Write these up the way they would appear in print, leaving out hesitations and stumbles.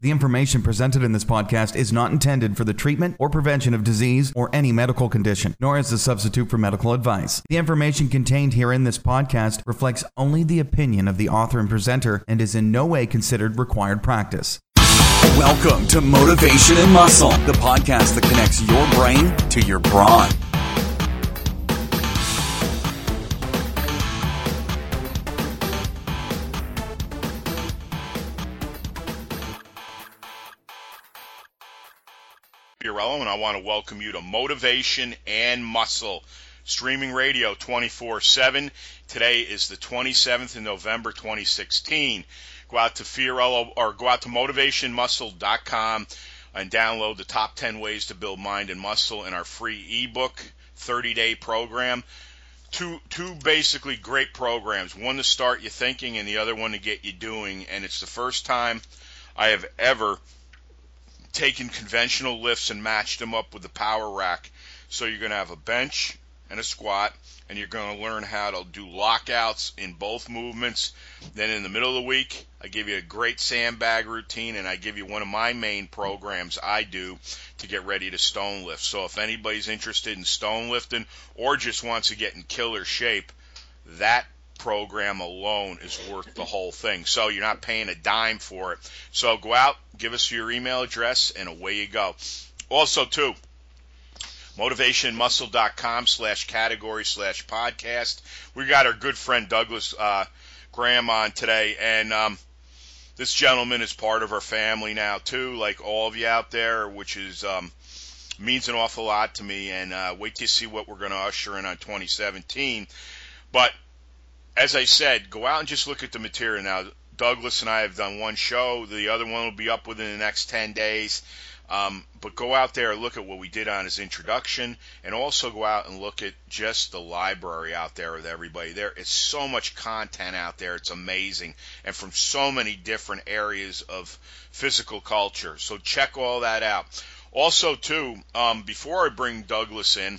The information presented in this podcast is not intended for the treatment or prevention of disease or any medical condition, nor as a substitute for medical advice. The information contained here in this podcast reflects only the opinion of the author and presenter and is in no way considered required practice. Welcome to Motivation and Muscle, the podcast that connects your brain to your brawn. And I want to welcome you to Motivation and Muscle, streaming radio 24/7. Today is the 27th of November 2016. Go out to Fiorillo or go out to motivationmuscle.com and download the top 10 ways to build mind and muscle in our free ebook 30-day program. Two basically great programs, one to start you thinking and the other one to get you doing. And it's the first time I have ever taken conventional lifts and matched them up with the power rack. So you're going to have a bench and a squat, and you're going to learn how to do lockouts in both movements. Then in the middle of the week, I give you a great sandbag routine, and I give you one of my main programs I do to get ready to stone lift. So if anybody's interested in stone lifting or just wants to get in killer shape, that program alone is worth the whole thing. So you're not paying a dime for it. So go out, give us your email address, and away you go. Also, too, motivationmuscle.com/category/podcast. We got our good friend Douglas Graham on today, and this gentleman is part of our family now, too, like all of you out there, which is means an awful lot to me, and wait till you see what we're going to usher in on 2017. But as I said, go out and just look at the material. Now, Douglas and I have done one show. The other one will be up within the next 10 days. But go out there and look at what we did on his introduction, and also go out and look at just the library out there with everybody. There is so much content out there. It's amazing, and from so many different areas of physical culture. So check all that out. Also, too, before I bring Douglas in,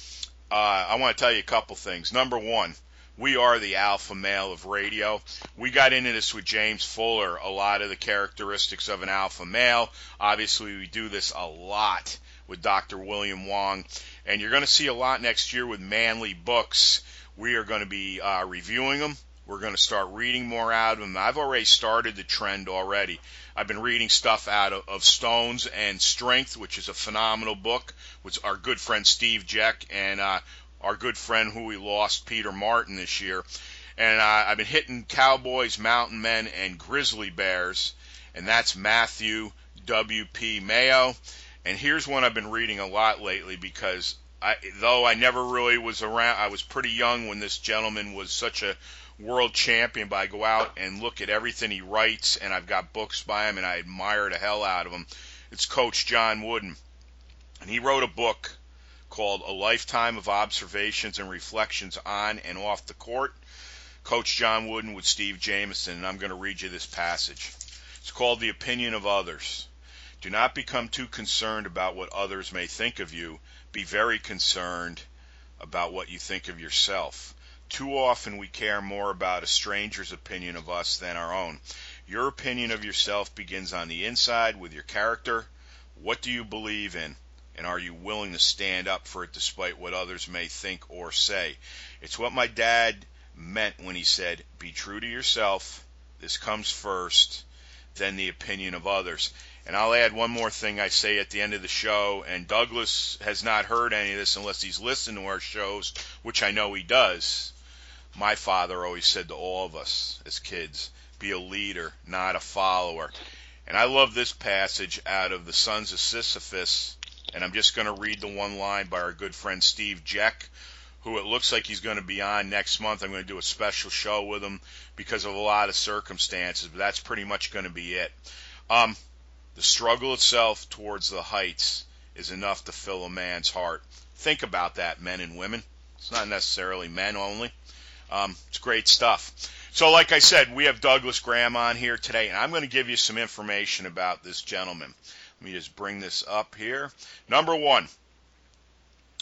I want to tell you a couple things. Number one, we are the alpha male of radio. We got into this with James Fuller, a lot of the characteristics of an alpha male. Obviously, we do this a lot with Dr. William Wong. And you're going to see a lot next year with Manly Books. We are going to be reviewing them. We're going to start reading more out of them. I've already started the trend already. I've been reading stuff out of Stones and Strength, which is a phenomenal book, with our good friend Steve Jeck and our good friend who we lost, Peter Martin, this year. And I've been hitting Cowboys, Mountain Men, and Grizzly Bears, and that's Matthew W.P. Mayo. And here's one I've been reading a lot lately because though I never really was around, I was pretty young when this gentleman was such a world champion, but I go out and look at everything he writes, and I've got books by him, and I admire the hell out of him. It's Coach John Wooden. And he wrote a book called A Lifetime of Observations and Reflections on and Off the Court. Coach John Wooden with Steve Jamison, and I'm going to read you this passage. It's called The Opinion of Others. Do not become too concerned about what others may think of you. Be very concerned about what you think of yourself. Too often we care more about a stranger's opinion of us than our own. Your opinion of yourself begins on the inside with your character. What do you believe in? And are you willing to stand up for it despite what others may think or say? It's what my dad meant when he said, be true to yourself. This comes first, then the opinion of others. And I'll add one more thing I say at the end of the show, and Douglas has not heard any of this unless he's listened to our shows, which I know he does. My father always said to all of us as kids, be a leader, not a follower. And I love this passage out of the Sons of Sisyphus. And I'm just going to read the one line by our good friend Steve Jeck, who it looks like he's going to be on next month. I'm going to do a special show with him because of a lot of circumstances, but that's pretty much going to be it. The struggle itself towards the heights is enough to fill a man's heart. Think about that, men and women. It's not necessarily men only. It's great stuff. So like I said, we have Douglas Graham on here today, and I'm going to give you some information about this gentleman. Let me just bring this up here. Number one,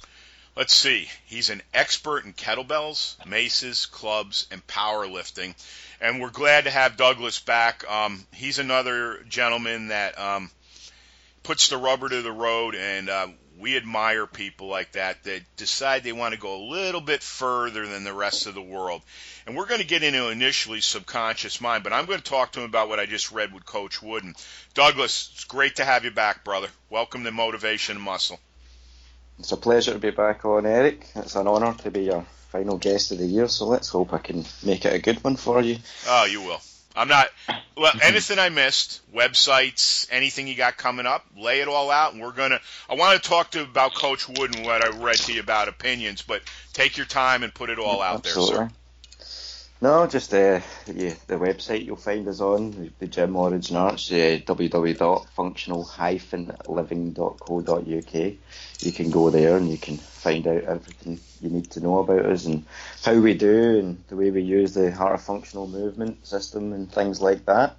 Let's see. He's an expert in kettlebells, maces, clubs, and powerlifting. And we're glad to have Douglas back. He's another gentleman that puts the rubber to the road, and we admire people like that decide they want to go a little bit further than the rest of the world. And we're going to get into initially subconscious mind, but I'm going to talk to him about what I just read with Coach Wooden. Douglas, it's great to have you back, brother. Welcome to Motivation and Muscle. It's a pleasure to be back on, Eric. It's an honour to be your final guest of the year, so let's hope I can make it a good one for you. Oh, you will. Anything I missed, websites, anything you got coming up, lay it all out, and I want to talk to you about Coach Wooden, what I read to you about opinions, but take your time and put it all out Absolutely. there, sir. No, just the website you'll find us on, the Gym Origin Arch, www.functional-living.co.uk. You can go there and you can find out everything you need to know about us and how we do and the way we use the Heart of Functional movement system and things like that.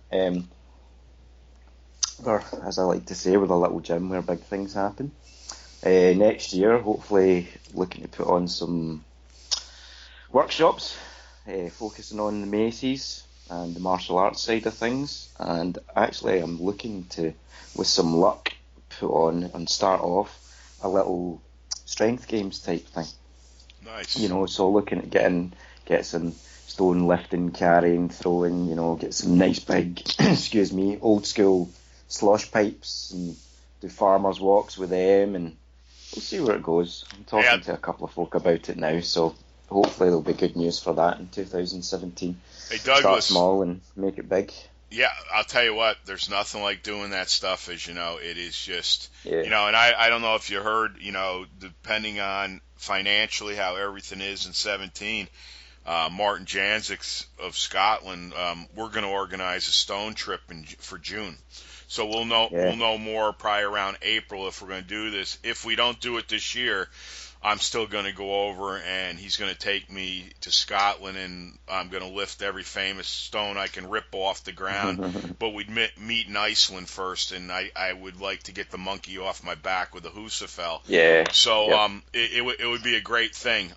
Or, as I like to say, we're a little gym where big things happen. Next year, hopefully looking to put on some workshops, focusing on the maces and the martial arts side of things, and actually I'm looking to, with some luck, put on and start off a little strength games type thing. Nice. So looking at get some stone lifting, carrying, throwing, get some nice big, old school slush pipes and do farmers walks with them, and we'll see where it goes. I'm talking to a couple of folk about it now, so hopefully there'll be good news for that in 2017. Hey, Douglas. Start small and make it big. Yeah, I'll tell you what, there's nothing like doing that stuff, as you know. It is just, and I don't know if you heard, depending on financially how everything is in 17, Martin Janzik of Scotland, we're going to organize a stone trip for June. So we'll know more probably around April if we're going to do this. If we don't do it this year, I'm still going to go over, and he's going to take me to Scotland, and I'm going to lift every famous stone I can rip off the ground. But we'd meet in Iceland first, and I would like to get the monkey off my back with a Husafell. Yeah. So it would be a great thing.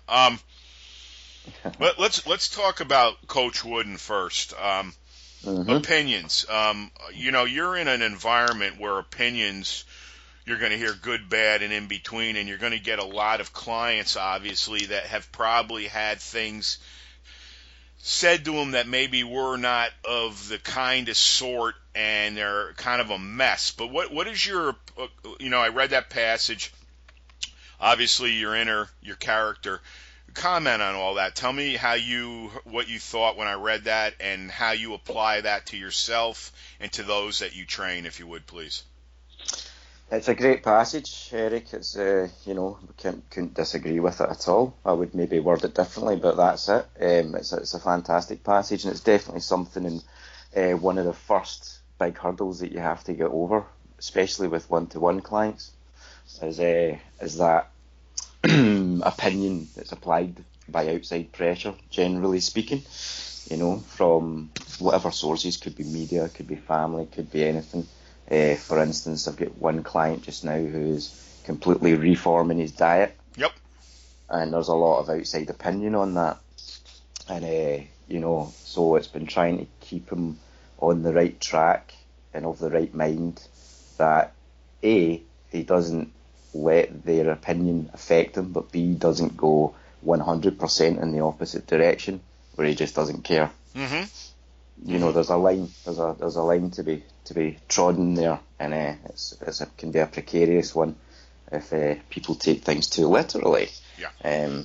Let's talk about Coach Wooden first. Opinions. You're in an environment where opinions, you're going to hear good, bad, and in between, and you're going to get a lot of clients, obviously, that have probably had things said to them that maybe were not of the kind of sort, and they're kind of a mess. But what is your, I read that passage, obviously your character. Comment on all that. Tell me what you thought when I read that, and how you apply that to yourself and to those that you train, if you would, please. It's a great passage, Eric. It's couldn't disagree with it at all. I would maybe word it differently, but that's it. It's a fantastic passage, and it's definitely something in one of the first big hurdles that you have to get over, especially with one-to-one clients, is that opinion that's applied by outside pressure, generally speaking, from whatever sources. Could be media, could be family, could be anything. For instance, I've got one client just now who's completely reforming his diet. Yep. And there's a lot of outside opinion on that. And, so it's been trying to keep him on the right track and of the right mind, that A, he doesn't let their opinion affect him, but B, doesn't go 100% in the opposite direction where he just doesn't care. Mm-hmm. There's a line. There's a line to be trodden there, and it can be a precarious one if people take things too literally. Yeah.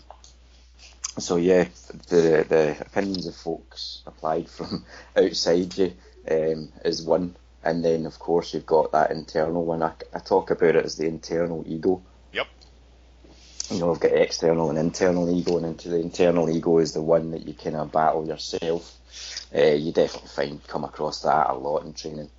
The opinions of folks applied from outside you is one, and then of course you've got that internal one. I talk about it as the internal ego. Yep. I've got external and internal ego, and into the internal ego is the one that you kind of battle yourself. You definitely come across that a lot in training.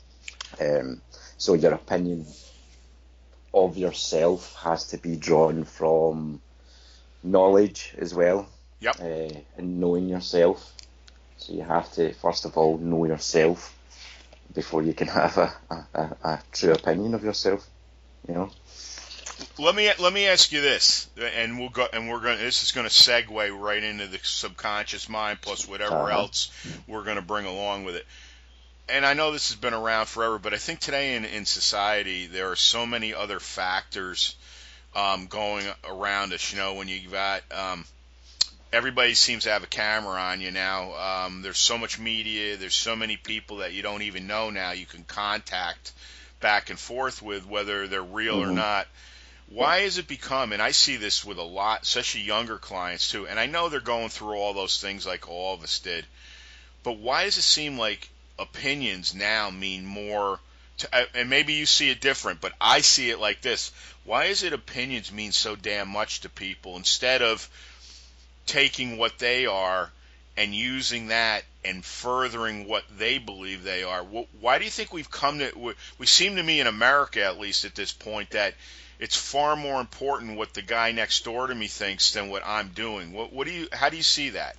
So your opinion of yourself has to be drawn from knowledge as well. Yep. And knowing yourself. So you have to first of all know yourself before you can have a true opinion of yourself. Let me ask you this, and we'll go, and we're going. This is going to segue right into the subconscious mind, plus whatever else we're going to bring along with it. And I know this has been around forever, but I think today in society there are so many other factors going around us. You know, when you got everybody seems to have a camera on you now. There's so much media. There's so many people that you don't even know now. You can contact back and forth with, whether they're real or not. Why has it become, and I see this with a lot, especially younger clients too, and I know they're going through all those things like all of us did, but why does it seem like opinions now mean more and maybe you see it different, but I see it like this. Why is it opinions mean so damn much to people instead of taking what they are and using that and furthering what they believe they are? Why do you think we've come to, we seem to me in America at least at this point that it's far more important what the guy next door to me thinks than what I'm doing? How do you see that?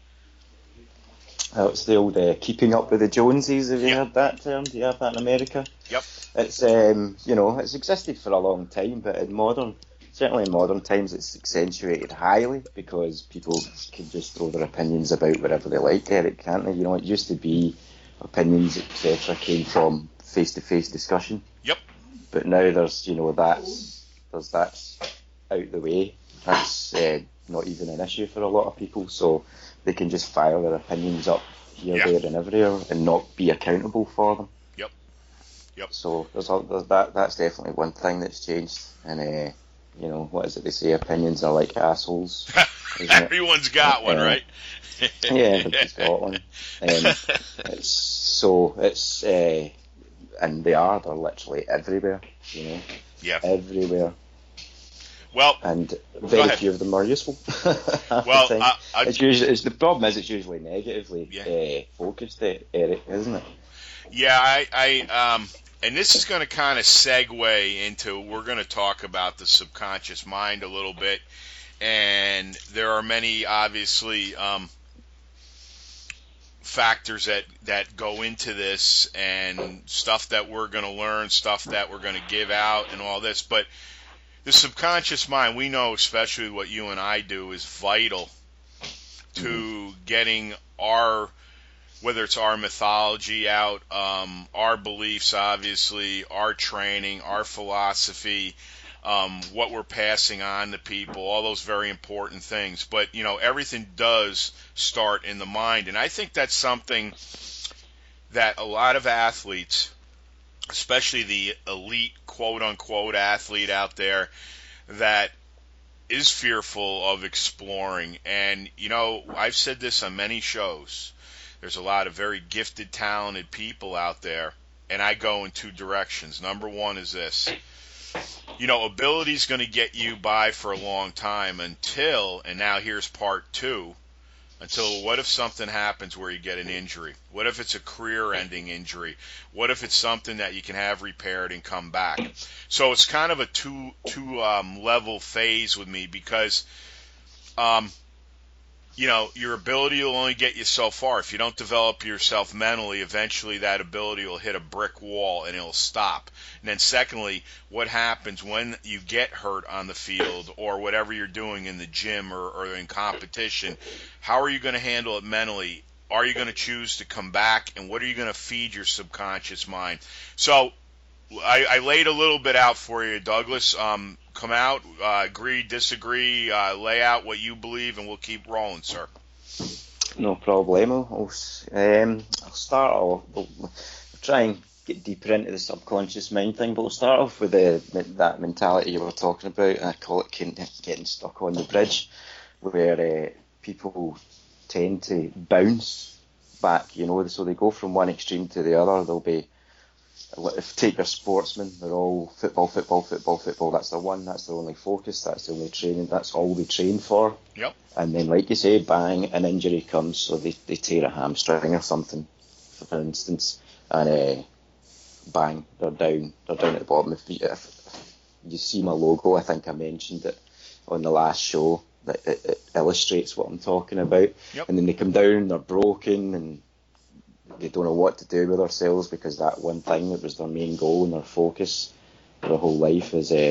It's the old keeping up with the Joneses. Have you heard that term? Do you have that in America? Yep. It's it's existed for a long time, but certainly in modern times, it's accentuated highly because people can just throw their opinions about wherever they like, Eric, can't they? You know, it used to be opinions, etc., came from face-to-face discussion. Yep. But now that's out the way. That's not even an issue for a lot of people, so they can just fire their opinions up here, there, and everywhere, and not be accountable for them. Yep. So there's that. That's definitely one thing that's changed. And what is it they say? Opinions are like assholes. Everyone's got one, right? Yeah, everybody's got one. And they're literally everywhere. Yeah. Everywhere. Well, and very few of them are useful. Well, the problem is it's usually negatively focused, Eric, isn't it? Yeah, and this is going to kind of segue into, we're going to talk about the subconscious mind a little bit, and there are many, obviously, factors that go into this, and stuff that we're going to learn, stuff that we're going to give out, and all this, but the subconscious mind, we know, especially what you and I do, is vital to getting whether it's our mythology out, our beliefs, obviously, our training, our philosophy, what we're passing on to people, all those very important things. But, everything does start in the mind. And I think that's something that a lot of athletes, especially the elite quote-unquote athlete out there, that is fearful of exploring. And, I've said this on many shows. There's a lot of very gifted, talented people out there, and I go in two directions. Number one is this. Ability is going to get you by for a long time until, and now here's part two, until what if something happens where you get an injury? What if it's a career-ending injury? What if it's something that you can have repaired and come back? So it's kind of a two level phase with me because, your ability will only get you so far. If you don't develop yourself mentally, eventually that ability will hit a brick wall and it'll stop. And then secondly, what happens when you get hurt on the field or whatever you're doing in the gym or in competition? How are you going to handle it mentally? Are you going to choose to come back? And what are you going to feed your subconscious mind? So I laid a little bit out for you, Douglas. Come out, agree, disagree, lay out what you believe, and we'll keep rolling, sir. No problemo. I'll start off. We'll try and get deeper into the subconscious mind thing, but we'll start off with that mentality you were talking about. I call it getting stuck on the bridge, where people tend to bounce back, so they go from one extreme to the other. They'll be, if take a sportsman, they're all football. That's their only focus. That's the only training. That's all they train for. Yep. And then, like you say, bang, an injury comes, so they tear a hamstring or something, for instance, and bang, they're down at the bottom. If you see my logo, I think I mentioned it on the last show. That it illustrates what I'm talking about. Yep. And then they come down, they're broken, and they don't know what to do with themselves because that one thing that was their main goal and their focus for their whole life is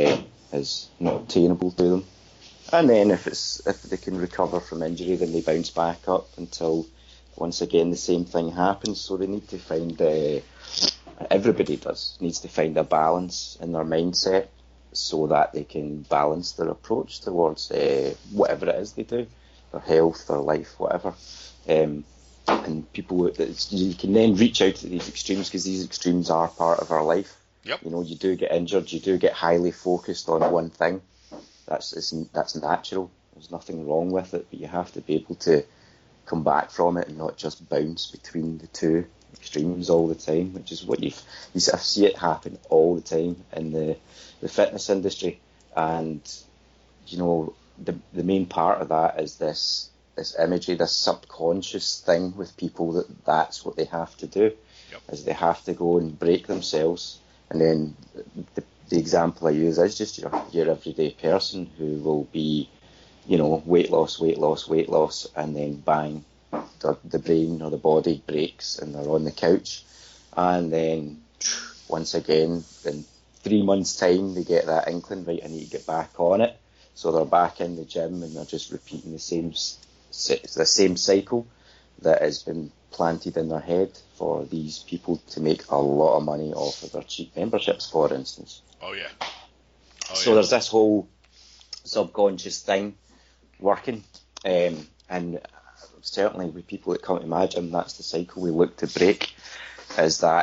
is not obtainable to them. And then if they can recover from injury, then they bounce back up until once again the same thing happens. So they need to find, everybody needs to find a balance in their mindset so that they can balance their approach towards whatever it is they do, their health, their life, whatever. And people, you can then reach out to these extremes because these extremes are part of our life. Yep. You know, you do get injured, you do get highly focused on one thing. That's natural. There's nothing wrong with it, but you have to be able to come back from it and not just bounce between the two extremes all the time, which is what you sort of see it happen all the time in the fitness industry. And you know, the main part of that is this imagery, this subconscious thing with people that's what they have to do. Yep. Is they have to go and break themselves, and then the example I use is just your everyday person who will be, you know, weight loss, and then bang, the brain or the body breaks and they're on the couch. And then once again, in 3 months' time, they get that inkling, right, I need to get back on it. So they're back in the gym and they're just repeating the same cycle that has been planted in their head for these people to make a lot of money off of their cheap memberships, for instance. Oh yeah. So there's this whole subconscious thing working, and certainly with people that come to my gym, that's the cycle we look to break. Is that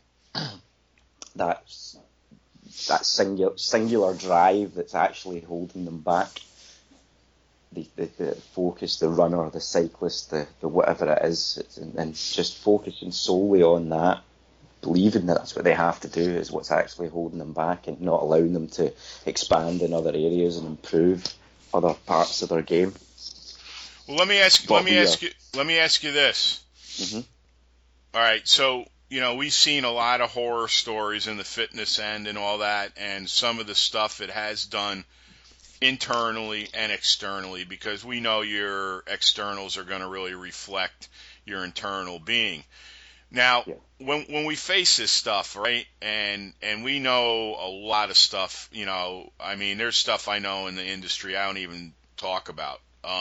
that singular drive that's actually holding them back? The focus, the runner, the cyclist, the whatever it is, and just focusing solely on that, believing that that's what they have to do is what's actually holding them back, and not allowing them to expand in other areas and improve other parts of their game. Well, let me ask you this. Mm-hmm. All right, so you know, we've seen a lot of horror stories in the fitness end and all that, and some of the stuff it has done internally and externally, because we know your externals are going to really reflect your internal being. Now, when we face this stuff, right, and we know a lot of stuff, you know, I mean, there's stuff I know in the industry I don't even talk about,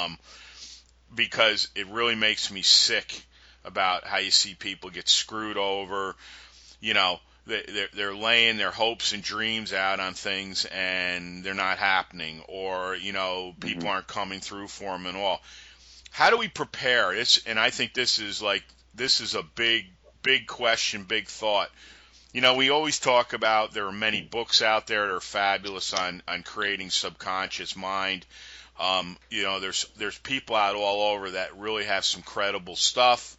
because it really makes me sick about how you see people get screwed over. You know, they're laying their hopes and dreams out on things and they're not happening, or, you know, people aren't coming through for them and all. How do we prepare? And I think this is a big question, big thought. You know, we always talk about there are many books out there that are fabulous on creating subconscious mind. You know, there's people out all over that really have some credible stuff.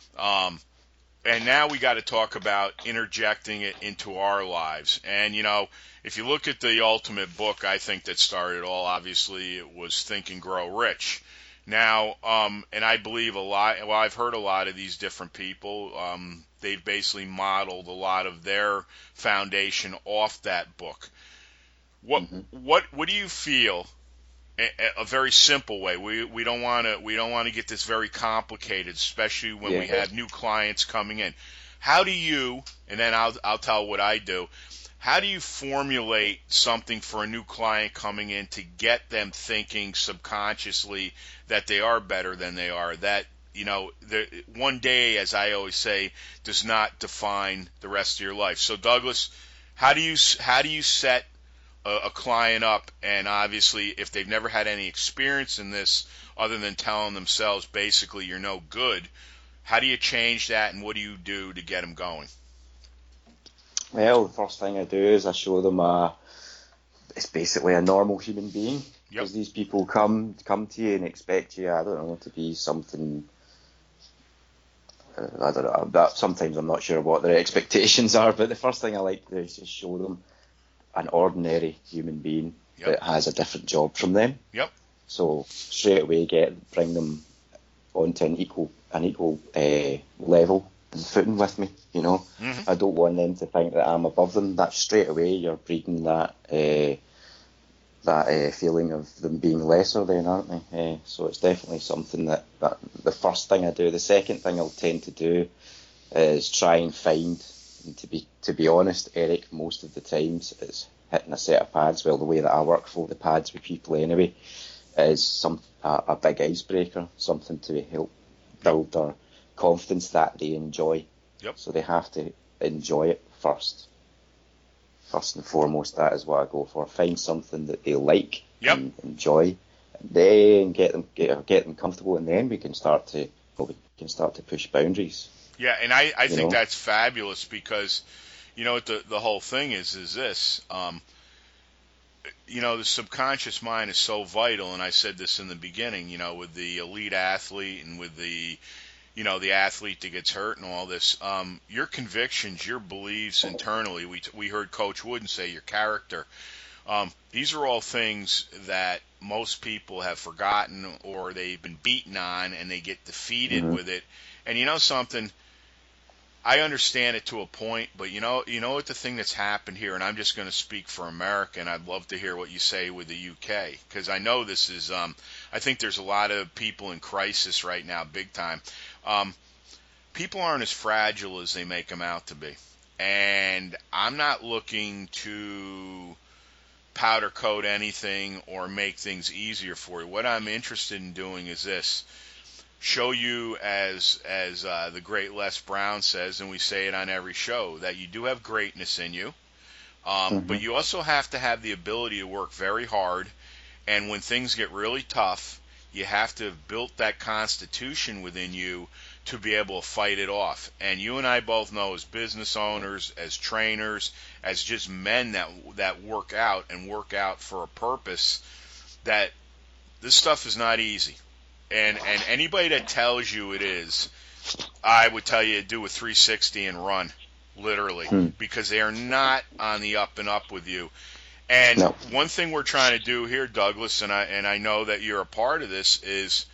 And now we got to talk about interjecting it into our lives. And, you know, if you look at the ultimate book, I think that started it all, obviously, it was Think and Grow Rich. Now, and I believe I've heard a lot of these different people, they've basically modeled a lot of their foundation off that book. What do you feel? A very simple way. We don't want to get this very complicated, especially when we have new clients coming in. How do you, and then I'll tell what I do, how do you formulate something for a new client coming in to get them thinking subconsciously that they are better than they are? That, you know, one day, as I always say, does not define the rest of your life. So Douglas, how do you set a client up, and obviously if they've never had any experience in this other than telling themselves basically you're no good, how do you change that, and what do you do to get them going? Well, the first thing I do is I show them it's basically a normal human being, because these people come to you and expect you, I don't know, to be something, I don't know, that sometimes I'm not sure what their expectations are, but the first thing I like to do is just show them an ordinary human being that has a different job from them. Yep. So straight away bring them onto an equal level and footing with me. You know, I don't want them to think that I'm above them. That straight away you're breeding that feeling of them being lesser than, aren't they? So it's definitely something that the first thing I do. The second thing I'll tend to do is try and find. And to be honest, Eric, most of the times it's hitting a set of pads. Well, the way that I work for the pads with people anyway is a big icebreaker, something to help build their confidence that they enjoy. Yep. So they have to enjoy it first. First and foremost, that is what I go for. Find something that they like and enjoy, and then get them comfortable, and then we can start to push boundaries. Yeah, and I think that's fabulous because, the whole thing is this. The subconscious mind is so vital, and I said this in the beginning, with the elite athlete and with the, the athlete that gets hurt and all this, your convictions, your beliefs internally, we heard Coach Wooden say your character, these are all things that most people have forgotten or they've been beaten on and they get defeated with it. And you know something? I understand it to a point, but you know what the thing that's happened here, and I'm just going to speak for America, and I'd love to hear what you say with the UK, because I know this is, I think there's a lot of people in crisis right now, big time. People aren't as fragile as they make them out to be, and I'm not looking to powder coat anything or make things easier for you. What I'm interested in doing is this. Show you, as the great Les Brown says, and we say it on every show, that you do have greatness in you, but you also have to have the ability to work very hard, and when things get really tough, you have to have built that constitution within you to be able to fight it off. And you and I both know, as business owners, as trainers, as just men that work out for a purpose, that this stuff is not easy. And anybody that tells you it is, I would tell you to do a 360 and run, literally, because they are not on the up and up with you. And one thing we're trying to do here, Douglas, and I know that you're a part of this, is,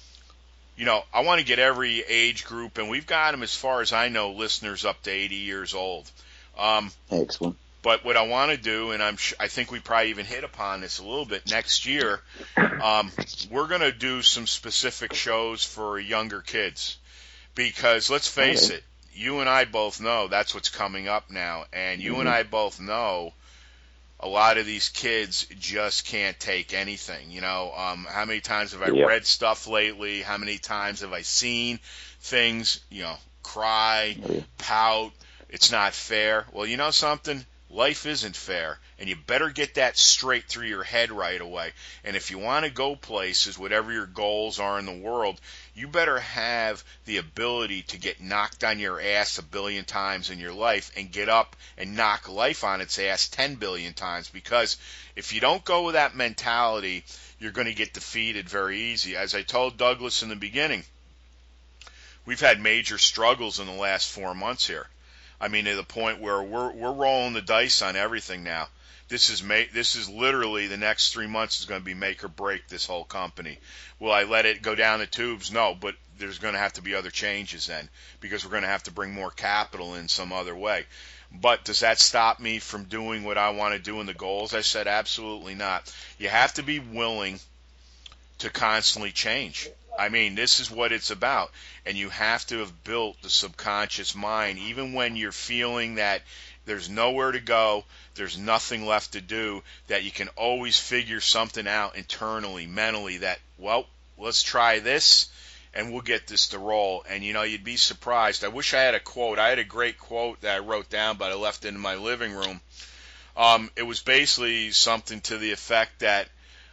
I want to get every age group, and we've got them, as far as I know, listeners up to 80 years old. Excellent. But what I want to do, and I think we probably even hit upon this a little bit next year, we're going to do some specific shows for younger kids. Because let's face it, you and I both know that's what's coming up now. And you and I both know a lot of these kids just can't take anything. How many times have I read stuff lately? How many times have I seen things, cry, pout, it's not fair? Well, you know something? Life isn't fair, and you better get that straight through your head right away. And if you want to go places, whatever your goals are in the world, you better have the ability to get knocked on your ass 1 billion times in your life and get up and knock life on its ass 10 billion times. Because if you don't go with that mentality, you're going to get defeated very easy. As I told Douglas in the beginning, we've had major struggles in the last 4 months here. I mean, to the point where we're rolling the dice on everything now. This is literally the next 3 months is going to be make or break this whole company. Will I let it go down the tubes? No, but there's going to have to be other changes then, because we're going to have to bring more capital in some other way. But does that stop me from doing what I want to do in the goals? I said absolutely not. You have to be willing to constantly change. I mean, this is what it's about. And you have to have built the subconscious mind, even when you're feeling that there's nowhere to go, there's nothing left to do, that you can always figure something out internally, mentally, that, well, let's try this, and we'll get this to roll. And, you'd be surprised. I wish I had a quote. I had a great quote that I wrote down, but I left it in my living room. It was basically something to the effect that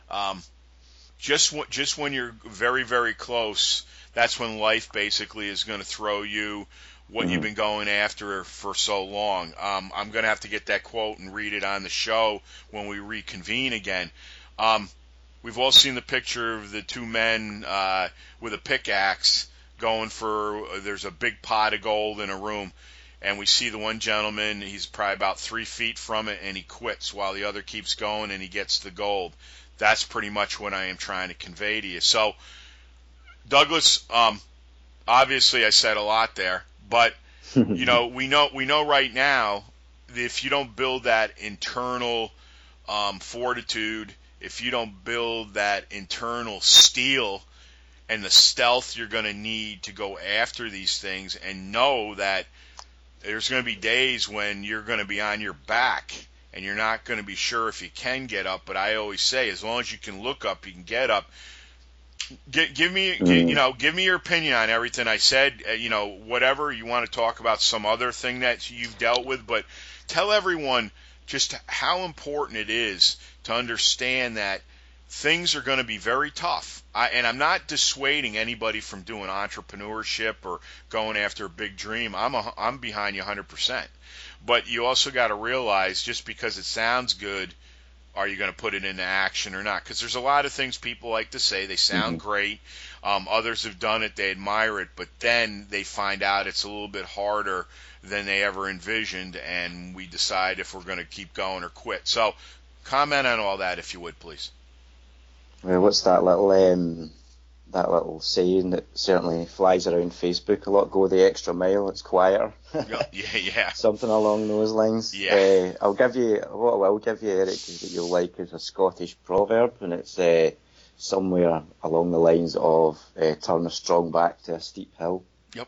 just when you're very, very close, that's when life basically is going to throw you what you've been going after for so long. I'm going to have to get that quote and read it on the show when we reconvene again. We've all seen the picture of the two men with a pickaxe going for, there's a big pot of gold in a room, and we see the one gentleman, he's probably about 3 feet from it, and he quits while the other keeps going and he gets the gold. That's pretty much what I am trying to convey to you. So, Douglas, obviously I said a lot there, but we know right now that if you don't build that internal fortitude, if you don't build that internal steel and the stealth you're going to need to go after these things, and know that there's going to be days when you're going to be on your back and you're not going to be sure if you can get up. But I always say, as long as you can look up, you can get up. Give me your opinion on everything I said. Whatever you want to talk about, some other thing that you've dealt with, but tell everyone just how important it is to understand that things are going to be very tough. And I'm not dissuading anybody from doing entrepreneurship or going after a big dream. I'm behind you 100%. But you also got to realize, just because it sounds good, are you going to put it into action or not? Because there's a lot of things people like to say. They sound great. Others have done it. They admire it. But then they find out it's a little bit harder than they ever envisioned, and we decide if we're going to keep going or quit. So comment on all that, if you would, please. Well, what's that little saying that certainly flies around Facebook a lot? Go the extra mile. It's quieter. Yeah. Something along those lines. Yeah. What I will give you, Eric, is that you'll like is a Scottish proverb, and it's somewhere along the lines of turn a strong back to a steep hill. Yep.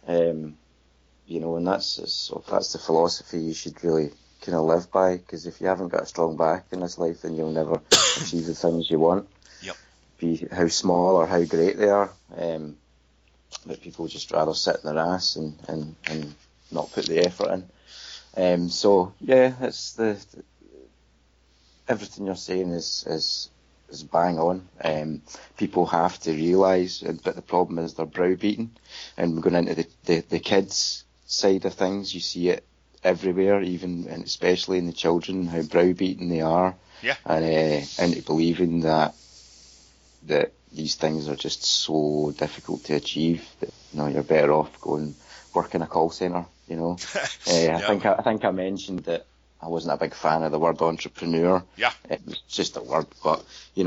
And that's the philosophy you should really kind of live by, because if you haven't got a strong back in this life, then you'll never achieve the things you want. Yep. Be how small or how great they are. But people just rather sit in their ass and not put the effort in. So yeah, it's everything you're saying is bang on. People have to realise, but the problem is they're browbeaten. And going into the kids side of things, you see it everywhere, even and especially in the children, how browbeaten they are. Yeah. And believing that these things are just so difficult to achieve that you're better off going work in a call centre. I think I mentioned that I wasn't a big fan of the word entrepreneur. Yeah. It was just a word, but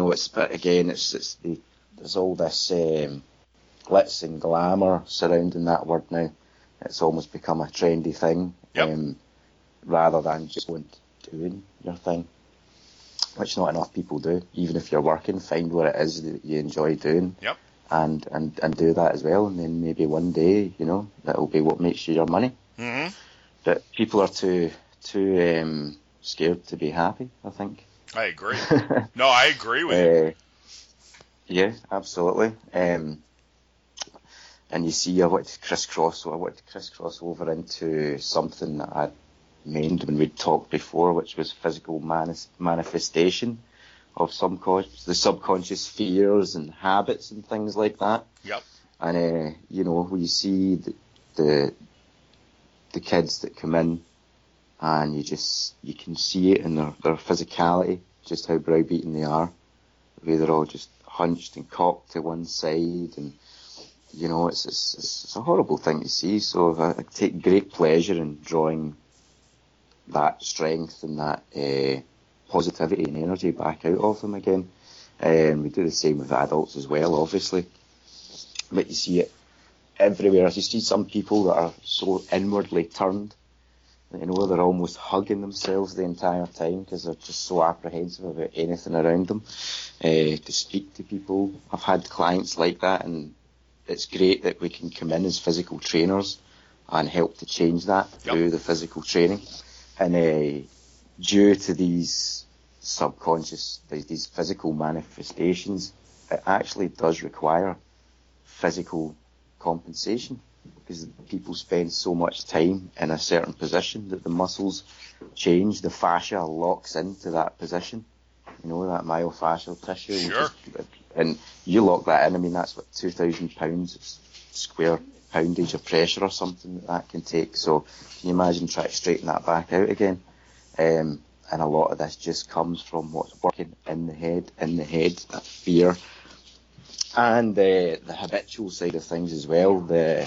there's all this glitz and glamour surrounding that word now. It's almost become a trendy thing. Yep. Rather than just going doing your thing, which not enough people do. Even if you're working, find what it is that you enjoy doing. Yep. And do that as well, and then maybe one day, that'll be what makes you your money. Mm-hmm. But people are too scared to be happy, I think. I agree. No, I agree with you. Yeah, absolutely. And you see, I want to crisscross over into something that I mentioned when we talked before, which was physical manifestation of the subconscious fears and habits and things like that. Yep. And we see the kids that come in, and you can see it in their physicality, just how browbeaten they are. The way they're all just hunched and cocked to one side, and it's a horrible thing to see. So I take great pleasure in drawing that strength and that positivity and energy back out of them again. We do the same with adults as well, obviously. But you see it everywhere. You see some people that are so inwardly turned, they're almost hugging themselves the entire time because they're just so apprehensive about anything around them. To speak to people, I've had clients like that, and it's great that we can come in as physical trainers and help to change that through the physical training. And due to these these physical manifestations, it actually does require physical compensation, because people spend so much time in a certain position that the muscles change, the fascia locks into that position, that myofascial tissue. Sure. And you lock that in, I mean, that's what 2,000 pounds square poundage of pressure or something that can take. So can you imagine trying to straighten that back out again? And a lot of this just comes from what's working in the head, that fear. And the habitual side of things as well, the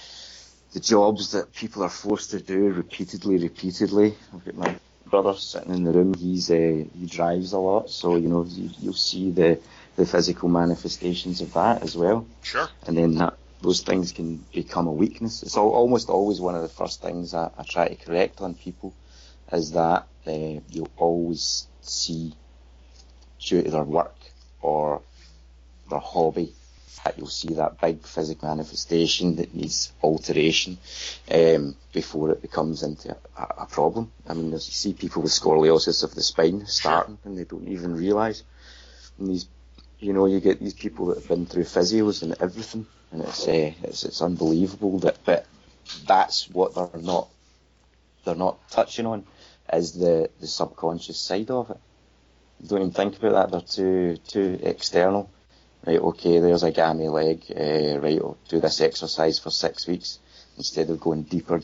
jobs that people are forced to do repeatedly. I've got my brother sitting in the room, he drives a lot, so you'll see the physical manifestations of that as well. Sure. And then those things can become a weakness. It's almost always one of the first things I try to correct on people, is that you'll always see, due to their work or their hobby, you'll see that big physical manifestation that needs alteration before it becomes into a problem. I mean, you see people with scoliosis of the spine starting and they don't even realise. And these, you get these people that have been through physios and everything, and it's unbelievable but that's what they're not touching on, is the subconscious side of it. Don't even think about that. They're too external. Right, okay, there's a gammy leg. Right, I'll do this exercise for 6 weeks. Instead of going deeper,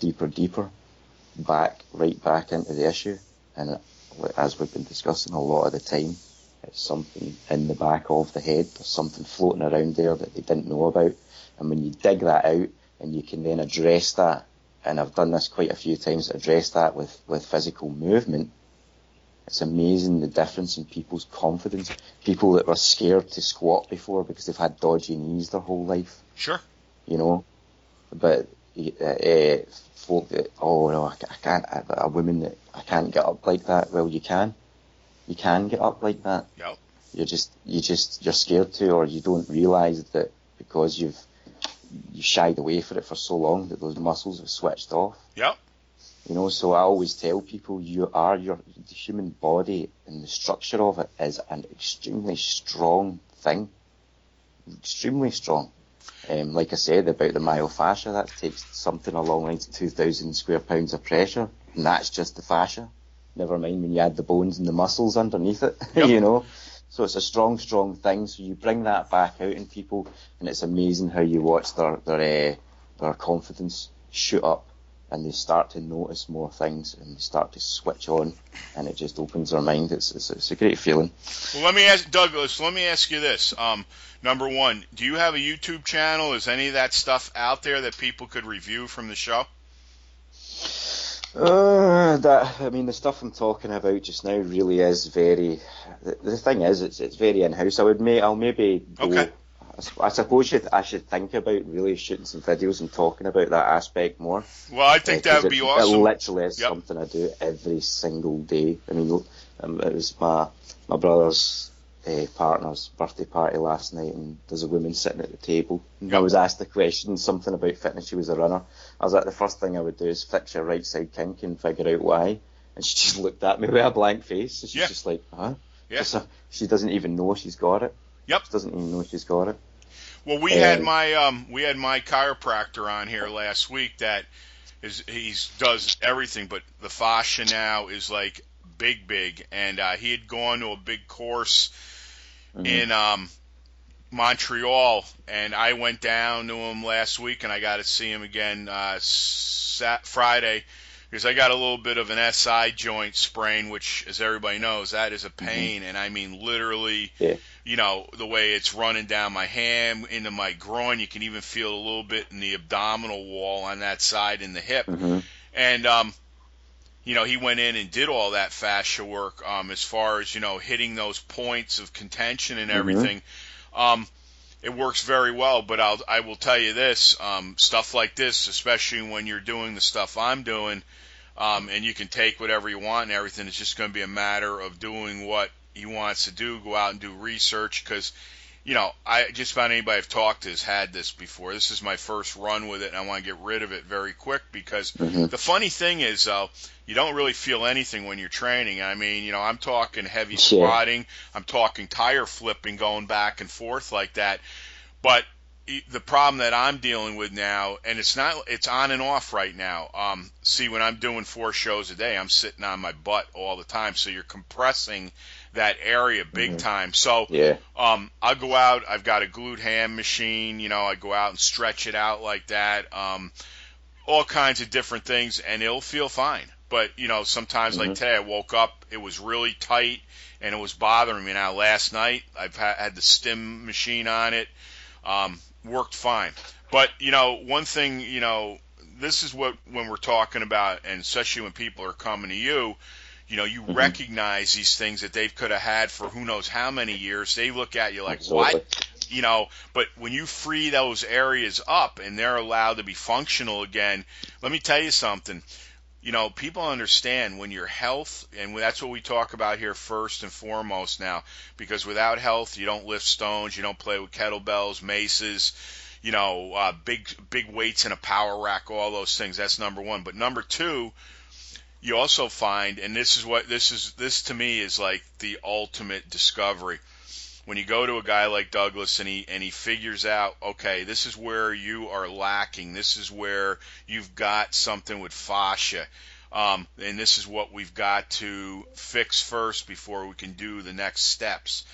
right back into the issue. And as we've been discussing a lot of the time, it's something in the back of the head. There's something floating around there that they didn't know about. And when you dig that out and you can then address that, and I've done this quite a few times, address that with physical movement, it's amazing the difference in people's confidence. People that were scared to squat before because they've had dodgy knees their whole life. Sure. But folk that, I can't, a woman that I can't get up like that. Well, you can. You can get up like that. Yep. You're scared to, or you don't realise that because you shied away from it for so long that those muscles have switched off. Yep. So I always tell people the human body and the structure of it is an extremely strong thing. Extremely strong. Like I said about the myofascia, that takes something along lines of 2,000 square pounds of pressure, and that's just the fascia. Never mind when you add the bones and the muscles underneath it, yep. So it's a strong thing. So you bring that back out in people, and it's amazing how you watch their confidence shoot up, and they start to notice more things, and they start to switch on, and it just opens their mind. It's a great feeling. Well, let me ask Douglas. Let me ask you this. Number one, do you have a YouTube channel? Is any of that stuff out there that people could review from the show? The stuff I'm talking about just now really is very. The thing is, it's very in-house. I'll maybe go. Okay. I suppose I should think about really shooting some videos and talking about that aspect more. Well, I think that would be awesome. It literally is something I do every single day. I mean, it was my brother's partner's birthday party last night, and there's a woman sitting at the table. And I was asked the question, something about fitness. She was a runner. I was like, the first thing I would do is fix your right side kink and figure out why. And she just looked at me with a blank face. And she's just like, huh? Yeah. She doesn't even know she's got it. Yep. She doesn't even know she's got it. Well, we had my chiropractor on here last week that does everything, but the fascia now is like big, and he had gone to a big course in Montreal, and I went down to him last week, and I got to see him again Friday, because I got a little bit of an SI joint sprain, which, as everybody knows, that is a pain, and I mean literally, the way it's running down my ham into my groin. You can even feel a little bit in the abdominal wall on that side in the hip, and he went in and did all that fascia work as far as hitting those points of contention and everything. It works very well, but I will tell you this, stuff like this, especially when you're doing the stuff I'm doing, and you can take whatever you want and everything, it's just going to be a matter of doing what he wants to do, go out and do research, because, I just about anybody I've talked to has had this before. This is my first run with it, and I want to get rid of it very quick, because the funny thing is, though, you don't really feel anything when you're training. I mean, I'm talking heavy squatting, I'm talking tire flipping, going back and forth like that, but the problem that I'm dealing with now, and it's on and off right now. See, when I'm doing 4 shows a day, I'm sitting on my butt all the time, so you're compressing that area big time. So I'll go out, I've got a glute ham machine, I go out and stretch it out like that, all kinds of different things, and it'll feel fine. But, sometimes like today, I woke up, it was really tight, and it was bothering me. Now, last night, I've had the stim machine on it, worked fine. But, one thing, this is what, when we're talking about, and especially when people are coming to you, you recognize these things that they could have had for who knows how many years. They look at you like, what? But when you free those areas up and they're allowed to be functional again, let me tell you something. people understand when your health, and that's what we talk about here first and foremost now, because without health, you don't lift stones, you don't play with kettlebells, maces, big weights in a power rack, all those things. That's number one. But number two, you also find, and this to me is like the ultimate discovery. When you go to a guy like Douglas and he figures out, okay, this is where you are lacking. This is where you've got something with fascia. And this is what we've got to fix first before we can do the next steps.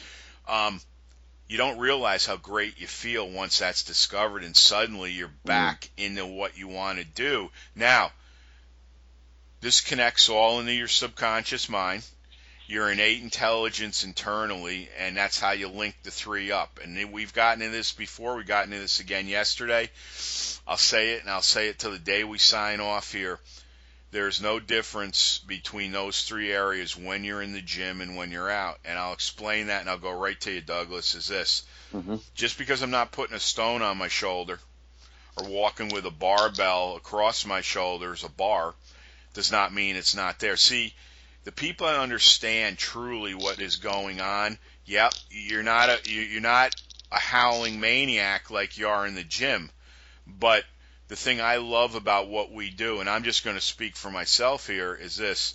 You don't realize how great you feel once that's discovered, and suddenly you're back into what you want to do. Now, this connects all into your subconscious mind, your innate intelligence internally, and that's how you link the three up. And we've gotten into this before. We got into this again yesterday. I'll say it, and I'll say it till the day we sign off here. There's no difference between those three areas when you're in the gym and when you're out. And I'll explain that, and I'll go right to you, Douglas, is this. Just because I'm not putting a stone on my shoulder or walking with a barbell across my shoulders, a bar, does not mean it's not there. See, the people that understand truly what is going on, yep, you're not a howling maniac like you are in the gym. But the thing I love about what we do, and I'm just going to speak for myself here, is this.